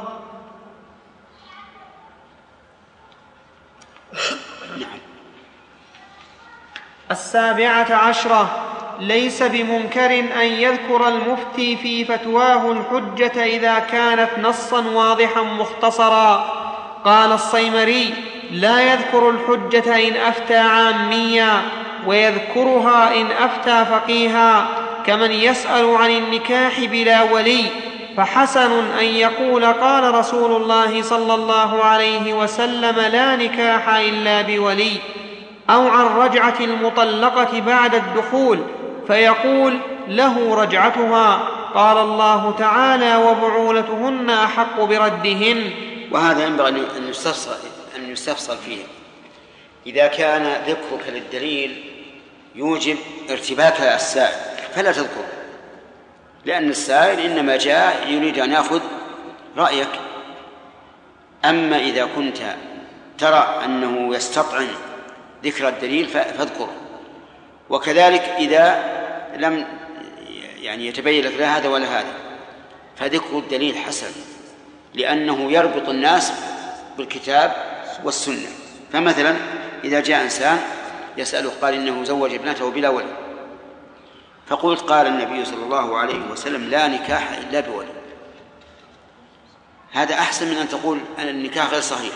السابعة عشرة: ليس بمنكر أن يذكر المفتي في فتواه الحجة إذا كانت نصا واضحا مختصرا. قال الصيمري: لا يذكر الحجة إن أفتى عاميا، ويذكرها إن أفتى فقيها، كمن يسأل عن النكاح بلا ولي، فحسن أن يقول قال رسول الله صلى الله عليه وسلم لا نكاح إلا بولي، أو عن رجعة المطلقة بعد الدخول فيقول له رجعتها، قال الله تعالى وبعولتهن أحق بردهن. وهذا ينبغي أن يستفصل, أن يستفصل فيه. إذا كان ذكرك للدليل يوجب ارتباك السائل فلا تذكر، لأن السائل إنما جاء يريد أن يأخذ رأيك. أما إذا كنت ترى أنه يستطعم ذكر الدليل فاذكره. وكذلك إذا لم يعني يتبين لك لا هذا ولا هذا فذكر الدليل حسن، لأنه يربط الناس بالكتاب والسنة. فمثلا إذا جاء إنسان يسأله قال إنه زوج ابنته بلا ولي، فقلت قال النبي صلى الله عليه وسلم لا نكاح إلا بولي، هذا أحسن من أن تقول أن النكاح غير صحيح،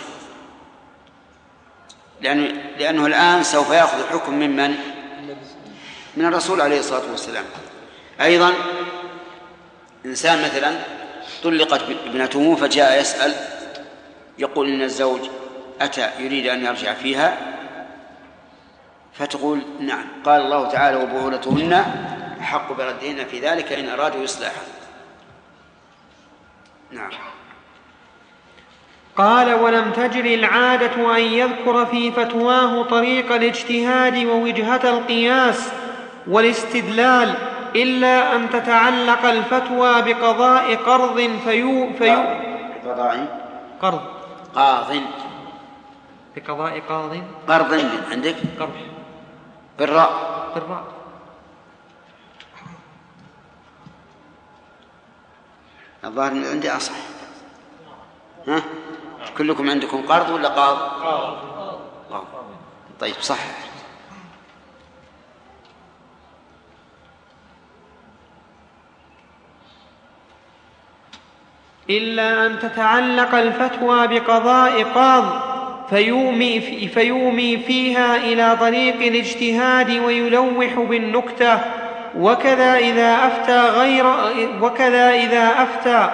لأنه, لأنه الآن سوف يأخذ الحكم ممن؟ من الرسول عليه الصلاة والسلام. أيضا إنسان مثلا طلقت ابنته فجاء يسأل يقول إن الزوج أتى يريد أن يرجع فيها، فتقول نعم قال الله تعالى وبعولتهن أحق بردهن في ذلك إن أرادوا إصلاحا. نعم. قال: ولم تجر العادة أن يذكر في فتواه طريق الاجتهاد ووجهة القياس والاستدلال إلا أن تتعلق الفتوى بقضاء قرض فيو فيو قضاء قرض قاض بقضاء قاض قرض عندك قرض بالراء بالراء الظاهر من عندي أصح. ها؟ كلكم عندكم قرض ولا قاض؟ قاض. طيب صح. إلا أن تتعلق الفتوى بقضاء قاض فيومي, في فيومي فيها إلى طريق الاجتهاد ويلوح بالنكتة. وكذا إذا أفتى غير وكذا إذا أفتى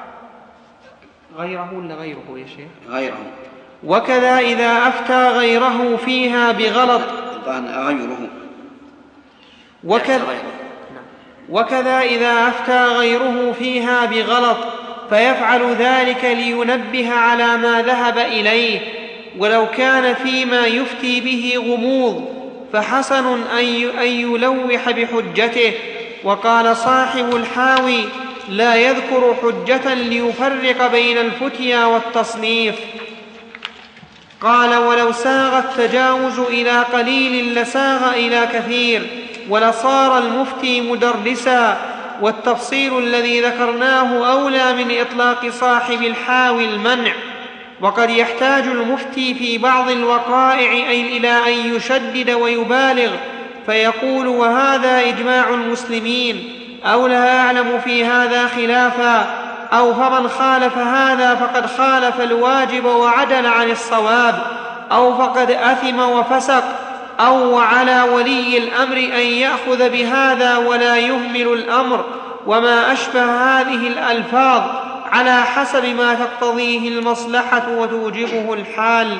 غيره ولا غيره يا شيخ؟ غيره. وكذا إذا أفتى غيره فيها بغلط غيره وكذا, وكذا إذا أفتى غيره فيها بغلط فيفعل ذلك لينبه على ما ذهب إليه. ولو كان فيما يفتي به غموض فحسن أن يلوح بحجته. وقال صاحب الحاوي: لا يذكر حجة ليفرق بين الفتيا والتصنيف. قال: ولو ساغ التجاوز إلى قليل لساغ إلى كثير ولصار المفتي مدرسا. والتفصيل الذي ذكرناه أولى من إطلاق صاحب الحاوي المنع. وقد يحتاج المفتي في بعض الوقائع إلى أن يشدد ويبالغ فيقول: وهذا إجماع المسلمين، أو لا أعلم في هذا خلافا، أو فمن خالف هذا فقد خالف الواجب وعدل عن الصواب، أو فقد أثم وفسق، أو وعلى ولي الأمر أن يأخذ بهذا ولا يهمل الأمر، وما أشبه هذه الألفاظ على حسب ما تقتضيه المصلحة وتوجبه الحال.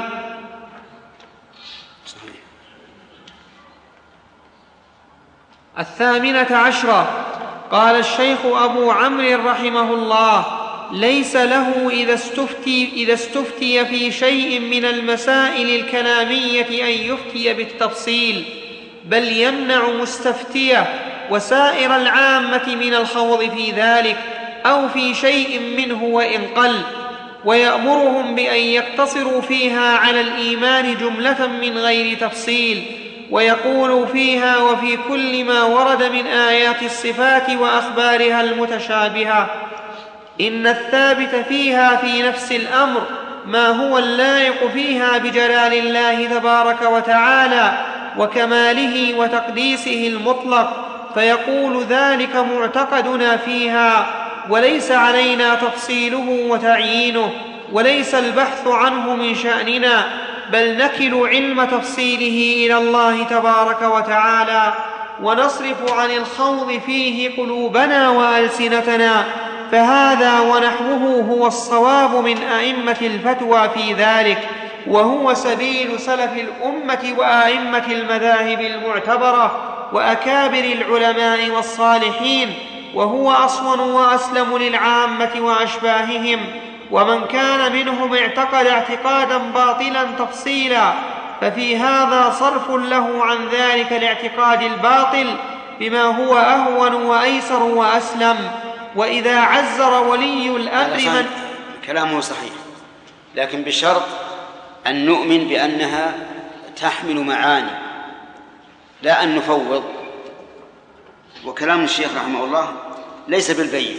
الثامنة عشرة. قال الشيخ أبو عمرو رحمه الله: ليس له إذا استفتي, إذا استفتي في شيء من المسائل الكلامية أن يفتي بالتفصيل، بل يمنع مستفتيه وسائر العامة من الخوض في ذلك أو في شيء منه وإن قل، ويأمرهم بأن يقتصروا فيها على الإيمان جملة من غير تفصيل، ويقول فيها وفي كل ما ورد من آيات الصفات وأخبارها المتشابهة إن الثابت فيها في نفس الأمر ما هو اللائق فيها بجلال الله تبارك وتعالى وكماله وتقديسه المطلق، فيقول ذلك معتقدنا فيها، وليس علينا تفصيله وتعيينه، وليس البحث عنه من شأننا، بل نكل علم تفصيله إلى الله تبارك وتعالى، ونصرف عن الخوض فيه قلوبنا وألسنتنا، فهذا ونحوه هو الصواب من أئمة الفتوى في ذلك، وهو سبيل سلف الأمة وأئمة المذاهب المعتبرة وأكابر العلماء والصالحين، وهو أصون وأسلم للعامة وأشباههم. ومن كان منهم اعتقد اعتقادا باطلا تفصيلا ففي هذا صرف له عن ذلك الاعتقاد الباطل بما هو أهون وأيسر وأسلم. وإذا عزر ولي الأمر من كلامه صحيح، لكن بشرط أن نؤمن بأنها تحمل معاني، لا أن نفوض. وكلام الشيخ رحمه الله ليس بالبين.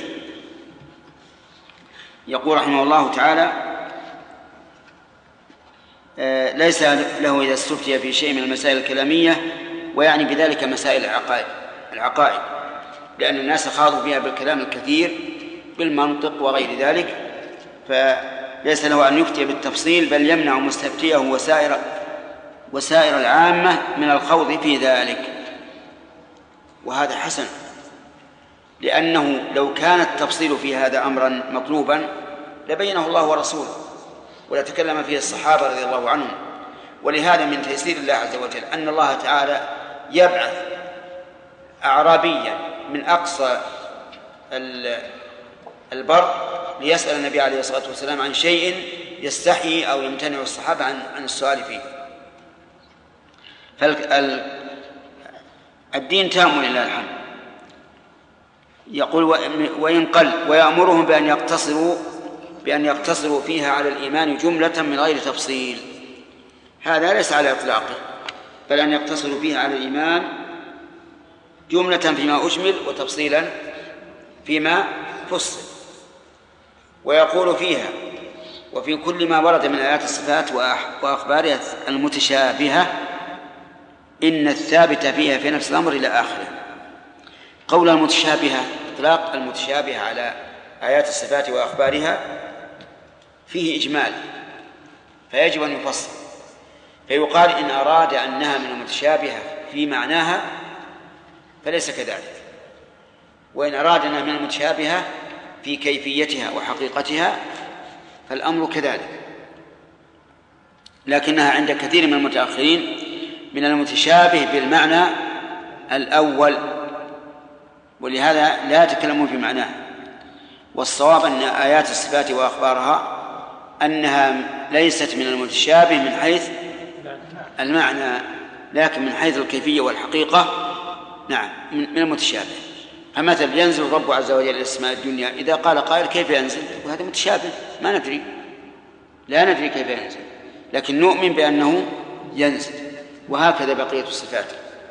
يقول رحمه الله تعالى: ليس له إذا استفتي في شيء من المسائل الكلامية، ويعني بذلك مسائل العقائد العقائد لأن الناس خاضوا فيها بالكلام الكثير بالمنطق وغير ذلك، فليس له أن يفتي بالتفصيل، بل يمنع مستفتيه وسائر وسائر العامة من الخوض في ذلك. وهذا حسن، لأنه لو كان التفصيل في هذا أمرا مطلوبا لبينه الله ورسوله ولتكلم فيه الصحابة رضي الله عنهم. ولهذا من تيسير الله عز وجل أن الله تعالى يبعث أعرابيا من أقصى البر ليسأل النبي عليه الصلاة والسلام عن شيء يستحي أو يمتنع الصحابة عن عن السؤال فيه. فالدين تام لله الحمد. يقول وإن قل ويأمرهم بأن يقتصروا بأن يقتصروا فيها على الإيمان جملة من غير تفصيل. هذا ليس على إطلاقه، بل أن يقتصروا فيها على الإيمان جملة فيما أجمل وتفصيلا فيما فصل. ويقول فيها وفي كل ما ورد من آيات الصفات وأخبارها المتشابهة إن الثابت فيها في نفس الأمر إلى آخره. قول المتشابهة، إطلاق المتشابهة على آيات الصفات وأخبارها فيه إجمال، فيجب أن يفصل. فيقال إن أراد أنها من المتشابهة في معناها فليس كذلك، وإن أراد أنها من المتشابهة في كيفيتها وحقيقتها فالأمر كذلك. لكنها عند كثير من المتأخرين من المتشابه بالمعنى الأول، ولهذا لا يتكلمون في معناه. والصواب أن آيات الصفات وأخبارها أنها ليست من المتشابه من حيث المعنى، لكن من حيث الكيفية والحقيقة نعم من المتشابه. فمثل ينزل الرب عز وجل إلى السماء الدنيا، إذا قال قائل كيف ينزل؟ وهذا متشابه ما ندري، لا ندري كيف ينزل، لكن نؤمن بأنه ينزل. وهكذا بقية الصفات.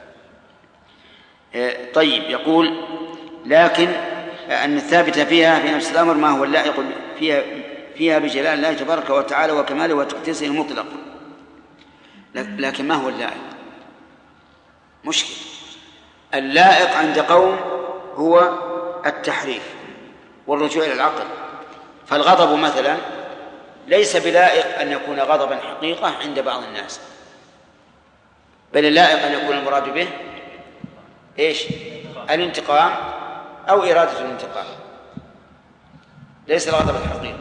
طيب، يقول لكن أن الثابت فيها في نفس الأمر ما هو اللائق فيها فيها بجلال الله تبارك وتعالى وكماله وتقديسه المطلق. لكن ما هو اللائق؟ مشكل. اللائق عند قوم هو التحريف والرجوع إلى العقل. فالغضب مثلا ليس بلائق أن يكون غضبا حقيقة عند بعض الناس، بل اللائق أن يكون المراد به إيش؟ الانتقام أو إرادة الانتقام، ليس الغضب الحقيقي.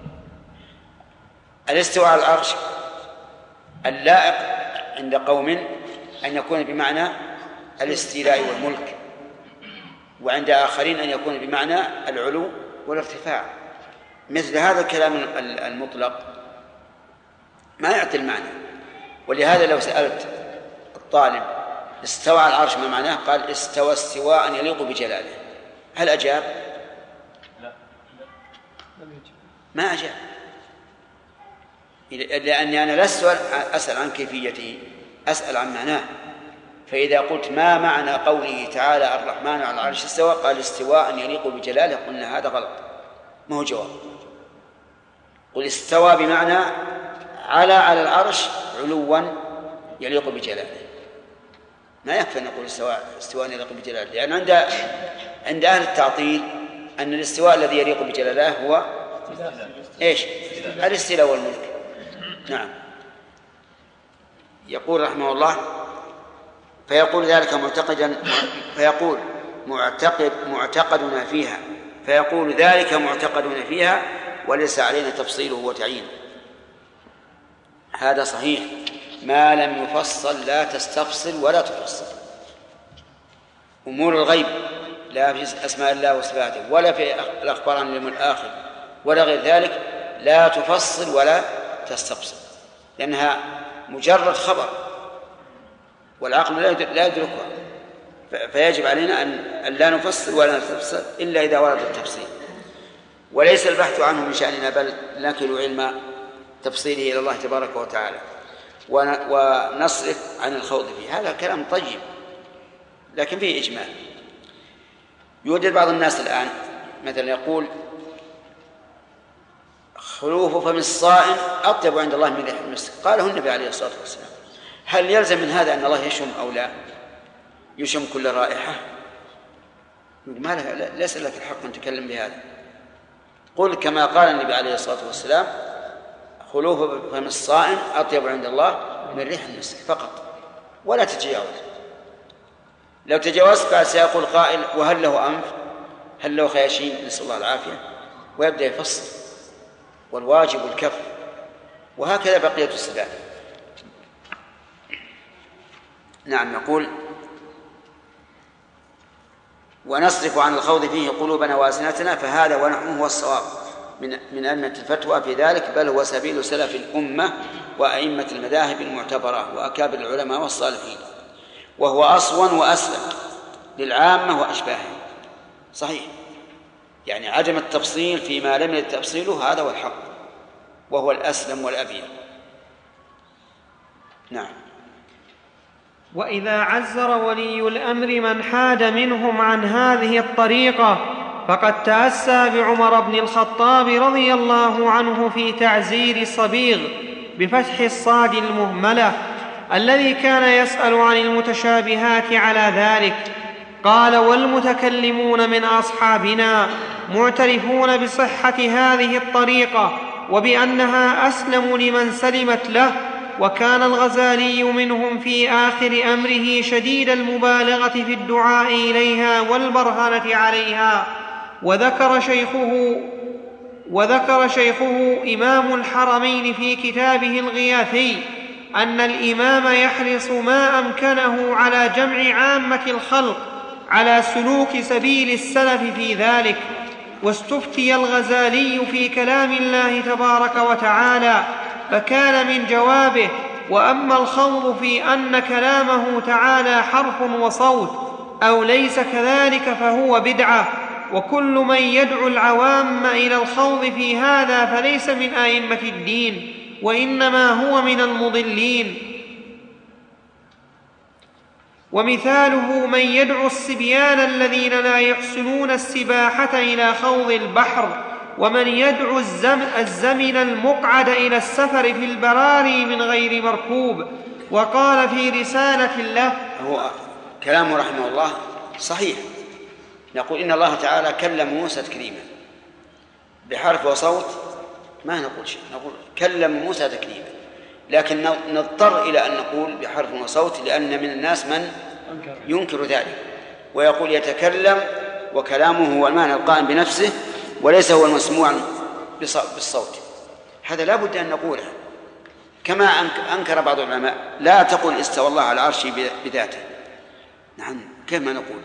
الاستواء على العرش اللائق عند قوم أن يكون بمعنى الاستيلاء والملك، وعند آخرين أن يكون بمعنى العلو والارتفاع. مثل هذا الكلام المطلق ما يعطي المعنى. ولهذا لو سألت الطالب استوى على العرش ما معناه؟ قال استوى استواء يليق بجلاله. هل أجاب؟ لا ما أجاب، لأني أنا لا أسأل عن كيفيته، أسأل عن معناه. فإذا قلت ما معنى قوله تعالى الرحمن على العرش استوى، قال استواء يليق بجلاله، قلنا هذا غلط، ما هو جواب. قل استوى بمعنى على على العرش علوا يليق بجلاله. ما يكفي أن نقول استواء استواء يليق بجلاله، لأن عند عند أهل التعطيل أن الاستواء الذي يليق بجلاله هو إيش؟ الاستيلاء والملك. نعم. يقول رحمه الله فيقول ذلك معتقدا فيقول معتقد معتقدنا فيها فيقول ذلك معتقدنا فيها وليس علينا تفصيله وتعيينه. هذا صحيح، ما لم يفصل لا تستفصل ولا تفصل. أمور الغيب لا في أسماء الله وصفاته ولا في الأخبار عن اليوم الآخر ولا غير ذلك لا تفصل ولا تستفصل، لأنها مجرد خبر والعقل لا يدركها، فيجب علينا أن لا نفصل ولا نستفصل إلا إذا ورد التفصيل. وليس البحث عنه من شأننا، بل نكل علم تفصيله إلى الله تبارك وتعالى ونصرف عن الخوض فيه. هذا كلام طيب لكن فيه إجمال. يوجد بعض الناس الآن مثلا يقول خلوف فم الصائم أطيب عند الله من ريح المسك، قاله النبي عليه الصلاة والسلام. هل يلزم من هذا أن الله يشم أو لا؟ يشم كل رائحة؟ ما له، ليس لك الحق أن تتكلم بهذا. قل كما قال النبي عليه الصلاة والسلام خلوف فم الصائم أطيب عند الله من ريح المسك فقط، ولا تتجاوز. لو تجاوزت بعد سيقول قائل وهل له أنف؟ هل له خياشيم؟ نسأل الله العافية، ويبدأ يفصل. والواجب الكف. وهكذا بقية الصفات. نعم. يقول ونصرف عن الخوض فيه قلوبنا وألسنتنا فهذا ونحن هو الصواب. من من أئمة الفتوى في ذلك، بل هو سبيل سلف الأمة وأئمة المذاهب المعتبرة وأكابر العلماء والصالحين، وهو أصون وأسلم للعامة وأشباههم. صحيح، يعني عدم التفصيل فيما لم يرد تفصيله هذا هو الحق، وهو الأسلم والأبين. نعم. وإذا عزر ولي الأمر من حاد منهم عن هذه الطريقة فقد تأسى بعمر بن الخطاب رضي الله عنه في تعزير الصبيغ بفتح الصاد المهملة الذي كان يسأل عن المتشابهات على ذلك. قال: والمتكلمون من أصحابنا معترفون بصحة هذه الطريقة وبأنها أسلم لمن سلمت له، وكان الغزالي منهم في آخر أمره شديد المبالغة في الدعاء إليها والبرهنة عليها. وذكر شيخه وذكر شيخه إمام الحرمين في كتابه الغياثي أن الإمام يحرص ما أمكنه على جمع عامة الخلق على سلوك سبيل السلف في ذلك. واستفتي الغزالي في كلام الله تبارك وتعالى فكان من جوابه: وأما الخوض في أن كلامه تعالى حرف وصوت أو ليس كذلك فهو بدعة، وكل من يدعو العوام إلى الخوض في هذا فليس من أئمة الدين، وإنما هو من المضلين. ومثاله من يدعو الصبيان الذين لا يحسنون السباحة إلى خوض البحر، ومن يدعو الزم الزمن المقعد إلى السفر في البراري من غير مركوب. وقال في رسالة له: هو كلامه رحمه الله صحيح، نقول إن الله تعالى كلم موسى تكليما بحرف وصوت، ما نقول شيء، نقول كلم موسى تكليما، لكن نضطر إلى أن نقول بحرف وصوت لأن من الناس من ينكر ذلك ويقول يتكلم وكلامه هو المعنى القائم بنفسه وليس هو المسموع بالصوت. هذا لا بد أن نقوله، كما أنكر بعض العلماء: لا تقل استوى الله على العرش بذاته. نعم، كيف ما نقول؟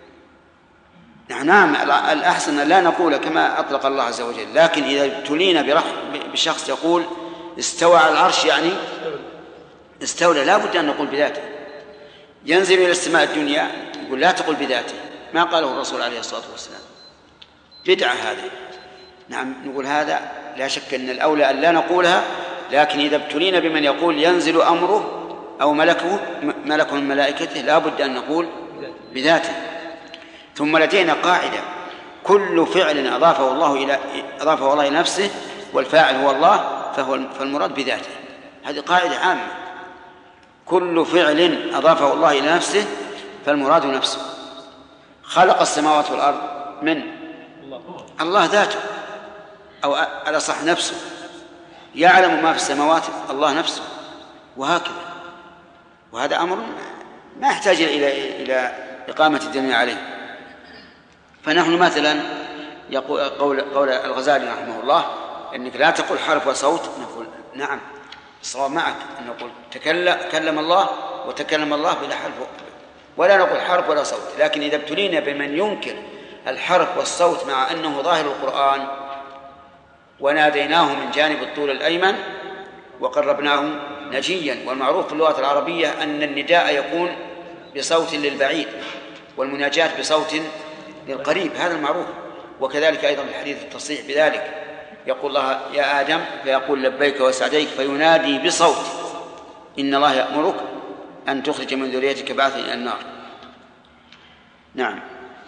نعم، الأحسن لا نقول كما أطلق الله عز وجل، لكن إذا ابتلينا بشخص يقول استوى على العرش يعني استولى، لا بد أن نقول بذاته. ينزل إلى السماء الدنيا، يقول لا تقل بذاته، ما قاله الرسول عليه الصلاة والسلام، بدعة هذا. نعم، نقول هذا لا شك أن الأولى أن لا نقولها، لكن إذا ابتلينا بمن يقول ينزل أمره أو ملكه ملك من ملائكته لا بد أن نقول بذاته. ثم لدينا قاعدة: كل فعل أضافه الله إلى أضافه الله إلى نفسه والفاعل هو الله فهو فالمراد بذاته. هذه قاعدة عامة: كل فعل أضافه الله إلى نفسه فالمراد نفسه. خلق السماوات والأرض من الله ذاته، أو على صح نفسه. يعلم ما في السماوات الله نفسه، وهكذا. وهذا أمر ما يحتاج إلى إلى إقامة الدليل عليه. فنحن مثلا يقول قول قول الغزالي رحمه الله إنك لا تقول حرف وصوت، نقول نعم الصواب معك أن نقول تكلم كلم الله وتكلم الله بلا حرف، ولا نقول حرف ولا صوت. لكن إذا ابتلينا بمن ينكر الحرف والصوت مع أنه ظاهر القرآن وناديناه من جانب الطول الأيمن وقربناه نجيا، والمعروف في اللغة العربية أن النداء يكون بصوت للبعيد والمناجاة بصوت للقريب، هذا المعروف. وكذلك أيضا الحديث التصريح بذلك، يقول الله يا آدم فيقول لبيك وسعديك، فينادي بصوت: إن الله يأمرك أن تخرج من ذريتك بعثا إلى النار. نعم.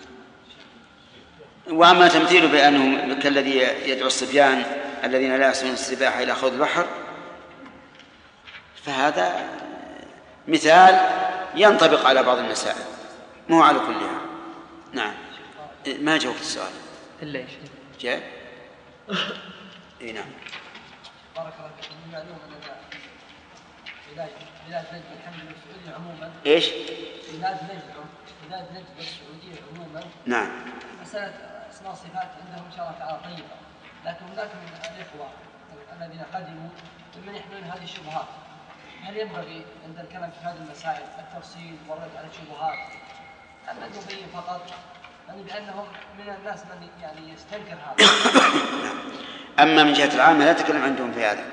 وأما تمثيل بأنه كالذي يدعو الصبيان الذين لا يحسنون السباحة إلى خوض البحر، فهذا مثال ينطبق على بعض المسائل، مو على كلها. نعم. ما جاوبت السؤال إلا إيش جاء؟ إيه نعم. بارك الله فيكم. من معلوم أن علاج علاج نجد الحمد لله السعودية عموما. إيش؟ علاج نجد علاج نجد السعودية عموما. نعم. مسألة أسماء الصفات عندهم إن شاء الله تعالى طيبة، لكن هناك من الإخوة الذين قدموا ممن يحملون هذه الشبهات. هل ينبغي عند الكلام في هذه المسائل التفصيل والرد على الشبهات، أم أن نبين فقط يعني بأنهم من الناس من يعني يستنكر هذا. أما من جهة العامة لا تكلم عندهم في هذا،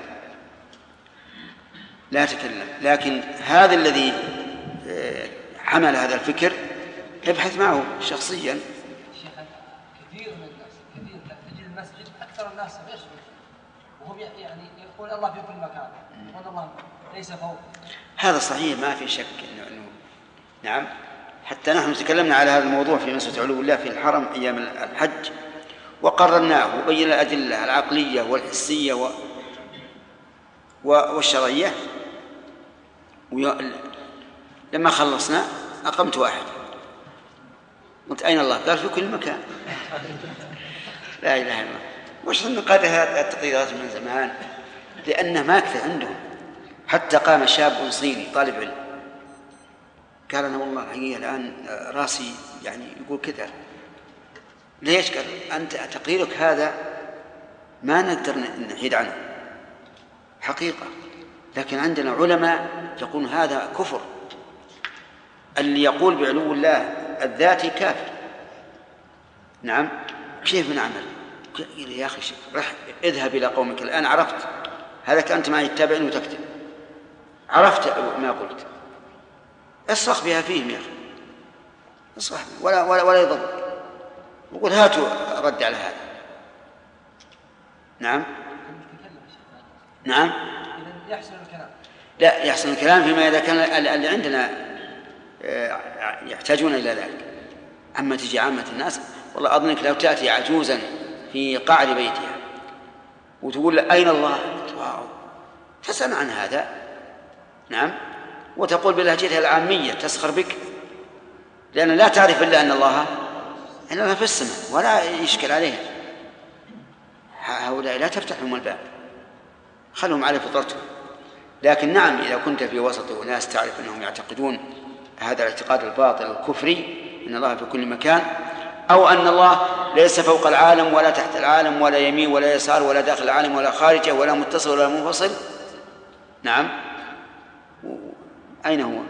لا تكلم، لكن هذا الذي حمل هذا الفكر ابحث معه شخصيا. شيخ كثير من الناس كثير تجد المسجد أكثر الناس يشرك وهم يعني يقول الله في كل مكان، يقول الله ليس فوق. هذا صحيح ما في شك إنه, إنه نعم. حتى نحن تكلمنا على هذا الموضوع في مسألة علو الله في الحرم أيام الحج وقررناه وبين الأدلة العقلية والحسية و... والشرعية. لما خلصنا أقمت واحد قلت أين الله؟ قال في كل مكان. لا إله إلا الله. وش نقاد هذه التقريرات من زمان لأنه ما كثر عندهم. حتى قام شاب صيني طالب علم قال أنا والله الحقيقة الآن راسي يعني يقول كذا. ليش؟ قال أنت تقريرك هذا ما نقدر نحيد عنه حقيقة، لكن عندنا علماء يقول هذا كفر. اللي يقول بعلو الله الذاتي كافر. نعم. كيف نعمل؟ يا أخي رح اذهب إلى قومك الآن عرفت هذا أنت معي تتابعني وتكتب عرفت ما قلت اصرخ بها فيهم يا أخي اصرخ ولا, ولا, ولا يضر وقل هاتوا رد على هذا. نعم نعم يحسن الكلام. لا يحسن الكلام فيما إذا كان اللي عندنا يحتاجون إلى ذلك. أما تجي عامة الناس والله أظنك لو تأتي عجوزا في قاعد بيتها وتقول أين الله تسأل عن هذا. نعم. وتقول بلهجتها العامية تسخر بك لأن لا تعرف إلا أن الله إنما في السماء ولا يشكل عليها. هؤلاء لا تفتح لهم الباب خلهم على فطرتهم. لكن نعم إذا كنت في وسط ناس تعرف أنهم يعتقدون هذا الاعتقاد الباطل الكفري إن الله في كل مكان أو أن الله ليس فوق العالم ولا تحت العالم ولا يمين ولا يسار ولا داخل العالم ولا خارجه ولا متصل ولا منفصل. نعم. أين هو؟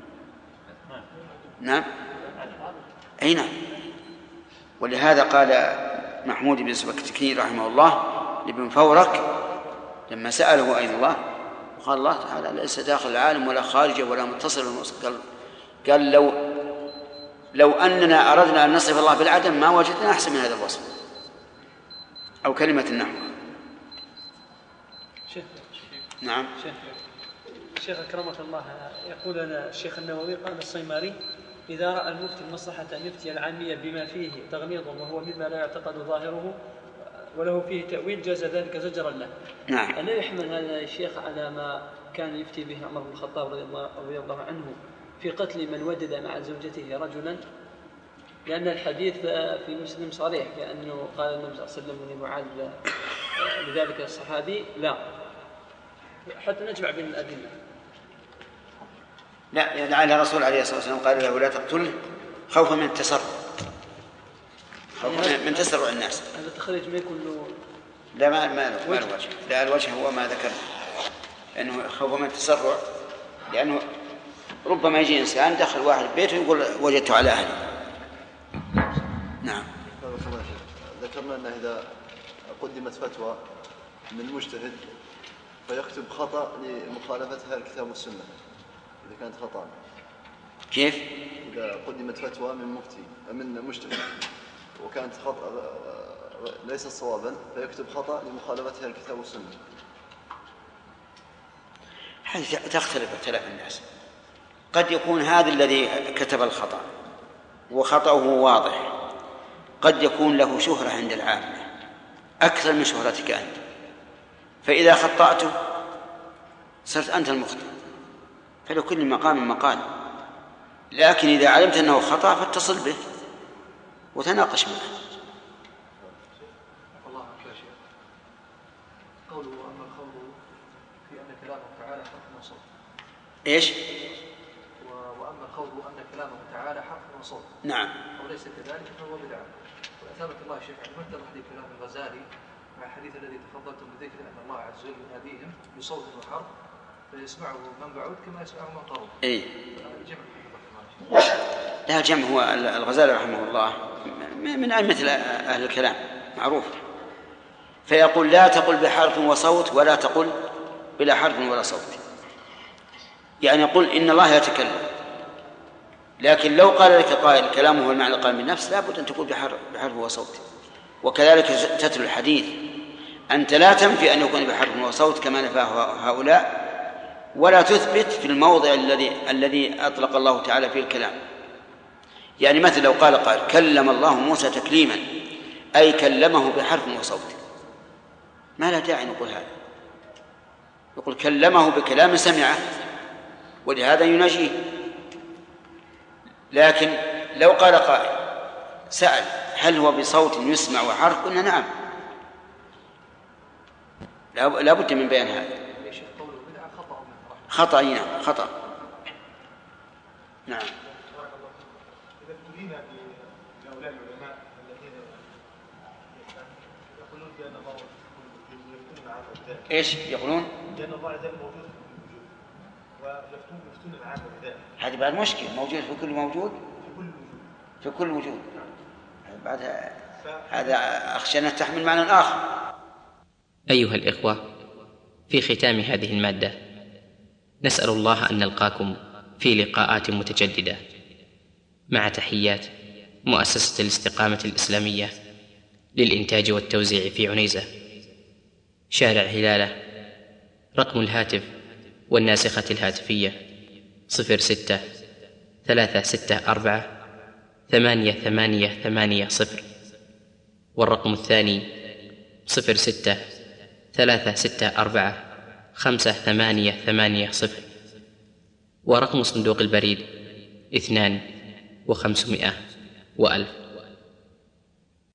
نعم. أي نعم. ولهذا قال محمود بن سبكتكي رحمه الله لابن فورك لما سأله أين الله قال الله تعالى ليس داخل العالم ولا خارجه ولا متصل ولا منفصل. قال, قال لو لو أننا أردنا أن نصف الله بالعدم ما وجدنا أحسن من هذا الوصف أو كلمة النحو. شيخ نعم. شيخ شيخ أكرمك الله يقول لنا الشيخ النووي قال الصيماري إذا رأى المفتي المصلحة أن يفتي العامية بما فيه تغميض وهو مما لا يعتقد ظاهره وله فيه تأويل جاز ذلك زجرا له. نعم. ألا يحمل هذا الشيخ على ما كان يفتي به عمر بن الخطاب رضي الله, رضي الله عنه في قتل من ودد مع زوجته رجلا؟ لأن الحديث في مسلم صريح بأنه قال النبي صلى الله عليه وسلم لمعاذ لذلك الصحابي لا، حتى نجمع بين الأدلة. لا لعل الرسول عليه الصلاة والسلام قال له لا تقتله خوفا من التسرع خوفا من تسرع الناس. هذا التخريج ما يكون له لا ما ما له الوجه. لا الوجه هو ما ذكر أنه خوفا من التسرع لأنه ربما يجي إنسان دخل واحد بيته ويقول وجدته على أهلي. نعم. ذكرنا أن إذا قدمت فتوى من المجتهد فيكتب خطأ لمخالفتها الكتاب والسنة إذا كانت خطأ. كيف؟ إذا قدمت فتوى من مفتي من مجتهد وكانت خطأ ليس صوابا فيكتب خطأ لمخالفتها الكتاب والسنة. هذه تختلف اختلاف الناس. قد يكون هذا الذي كتب الخطأ وخطأه واضح قد يكون له شهرة عند العامة أكثر من شهرتك أنت، فإذا خطأته صرت أنت المخطئ، فلكل مقام مقال. لكن إذا علمت أنه خطأ فاتصل به وتناقش معه. الله يا شيخ قوله أما القول في أن كلامه تعالى حق وصوت. إيش؟ وأما القول أن كلامه تعالى حق وصوت. نعم. وليس كذلك فهو بدعة. وأثابك الله يا شيخ مثل حديث كلام الغزالي مع الحديث الذي تفضلتم بذكر أن الله عز وجل يناديهم بصوت وحرف فيسمعه من بعود كما يسمعه من قرب. إيه. لا الجمع هو الغزالي رحمه الله من أئمة أهل الكلام معروف. فيقول لا تقل بحرف وصوت ولا تقل بلا حرف ولا صوت، يعني يقول إن الله يتكلم. لكن لو قال لك قائل كلامه هو المعنى القائم بالنفس لا بد أن تقول بحرف وصوت. وكذلك تتلو الحديث، أنت لا تنفي أن يكون بحرف وصوت كما نفاه هؤلاء، ولا تثبت في الموضع الذي الذي أطلق الله تعالى فيه الكلام. يعني مثل لو قال قائل كلم الله موسى تكليما، أي كلمه بحرف وصوت، ما لا داعي نقول هذا، يقول كلمه بكلام سمعه ولهذا يناجيه. لكن لو قال قائل سأل هل هو بصوت يسمع وحرف، قلنا نعم، لا بد من بيان هذا. خطأ نعم خطأ نعم. إذا ابتلينا بهؤلاء العلماء الذين يقولون بأن الله يفتون العام بذلك، إيش يقولون؟ بأن الله عز وجل موجود في كل وجود ويفتون يفتون العام بذلك. هذه بعد مشكلة، موجود في كل موجود في كل وجود في كل وجود بعد هذا أخشى أن تحمل معنى آخر. أيها الإخوة، في ختام هذه المادة نسأل الله أن نلقاكم في لقاءات متجددة، مع تحيات مؤسسة الاستقامة الإسلامية للإنتاج والتوزيع في عنيزة، شارع هلالة. رقم الهاتف والناسخة الهاتفية صفر ستة ثلاثة ستة أربعة ثمانية ثمانية ثمانية صفر، والرقم الثاني صفر ستة ثلاثة ستة أربعة خمسة ثمانية ثمانية صفر، ورقم صندوق البريد اثنان وخمسمائة وألف.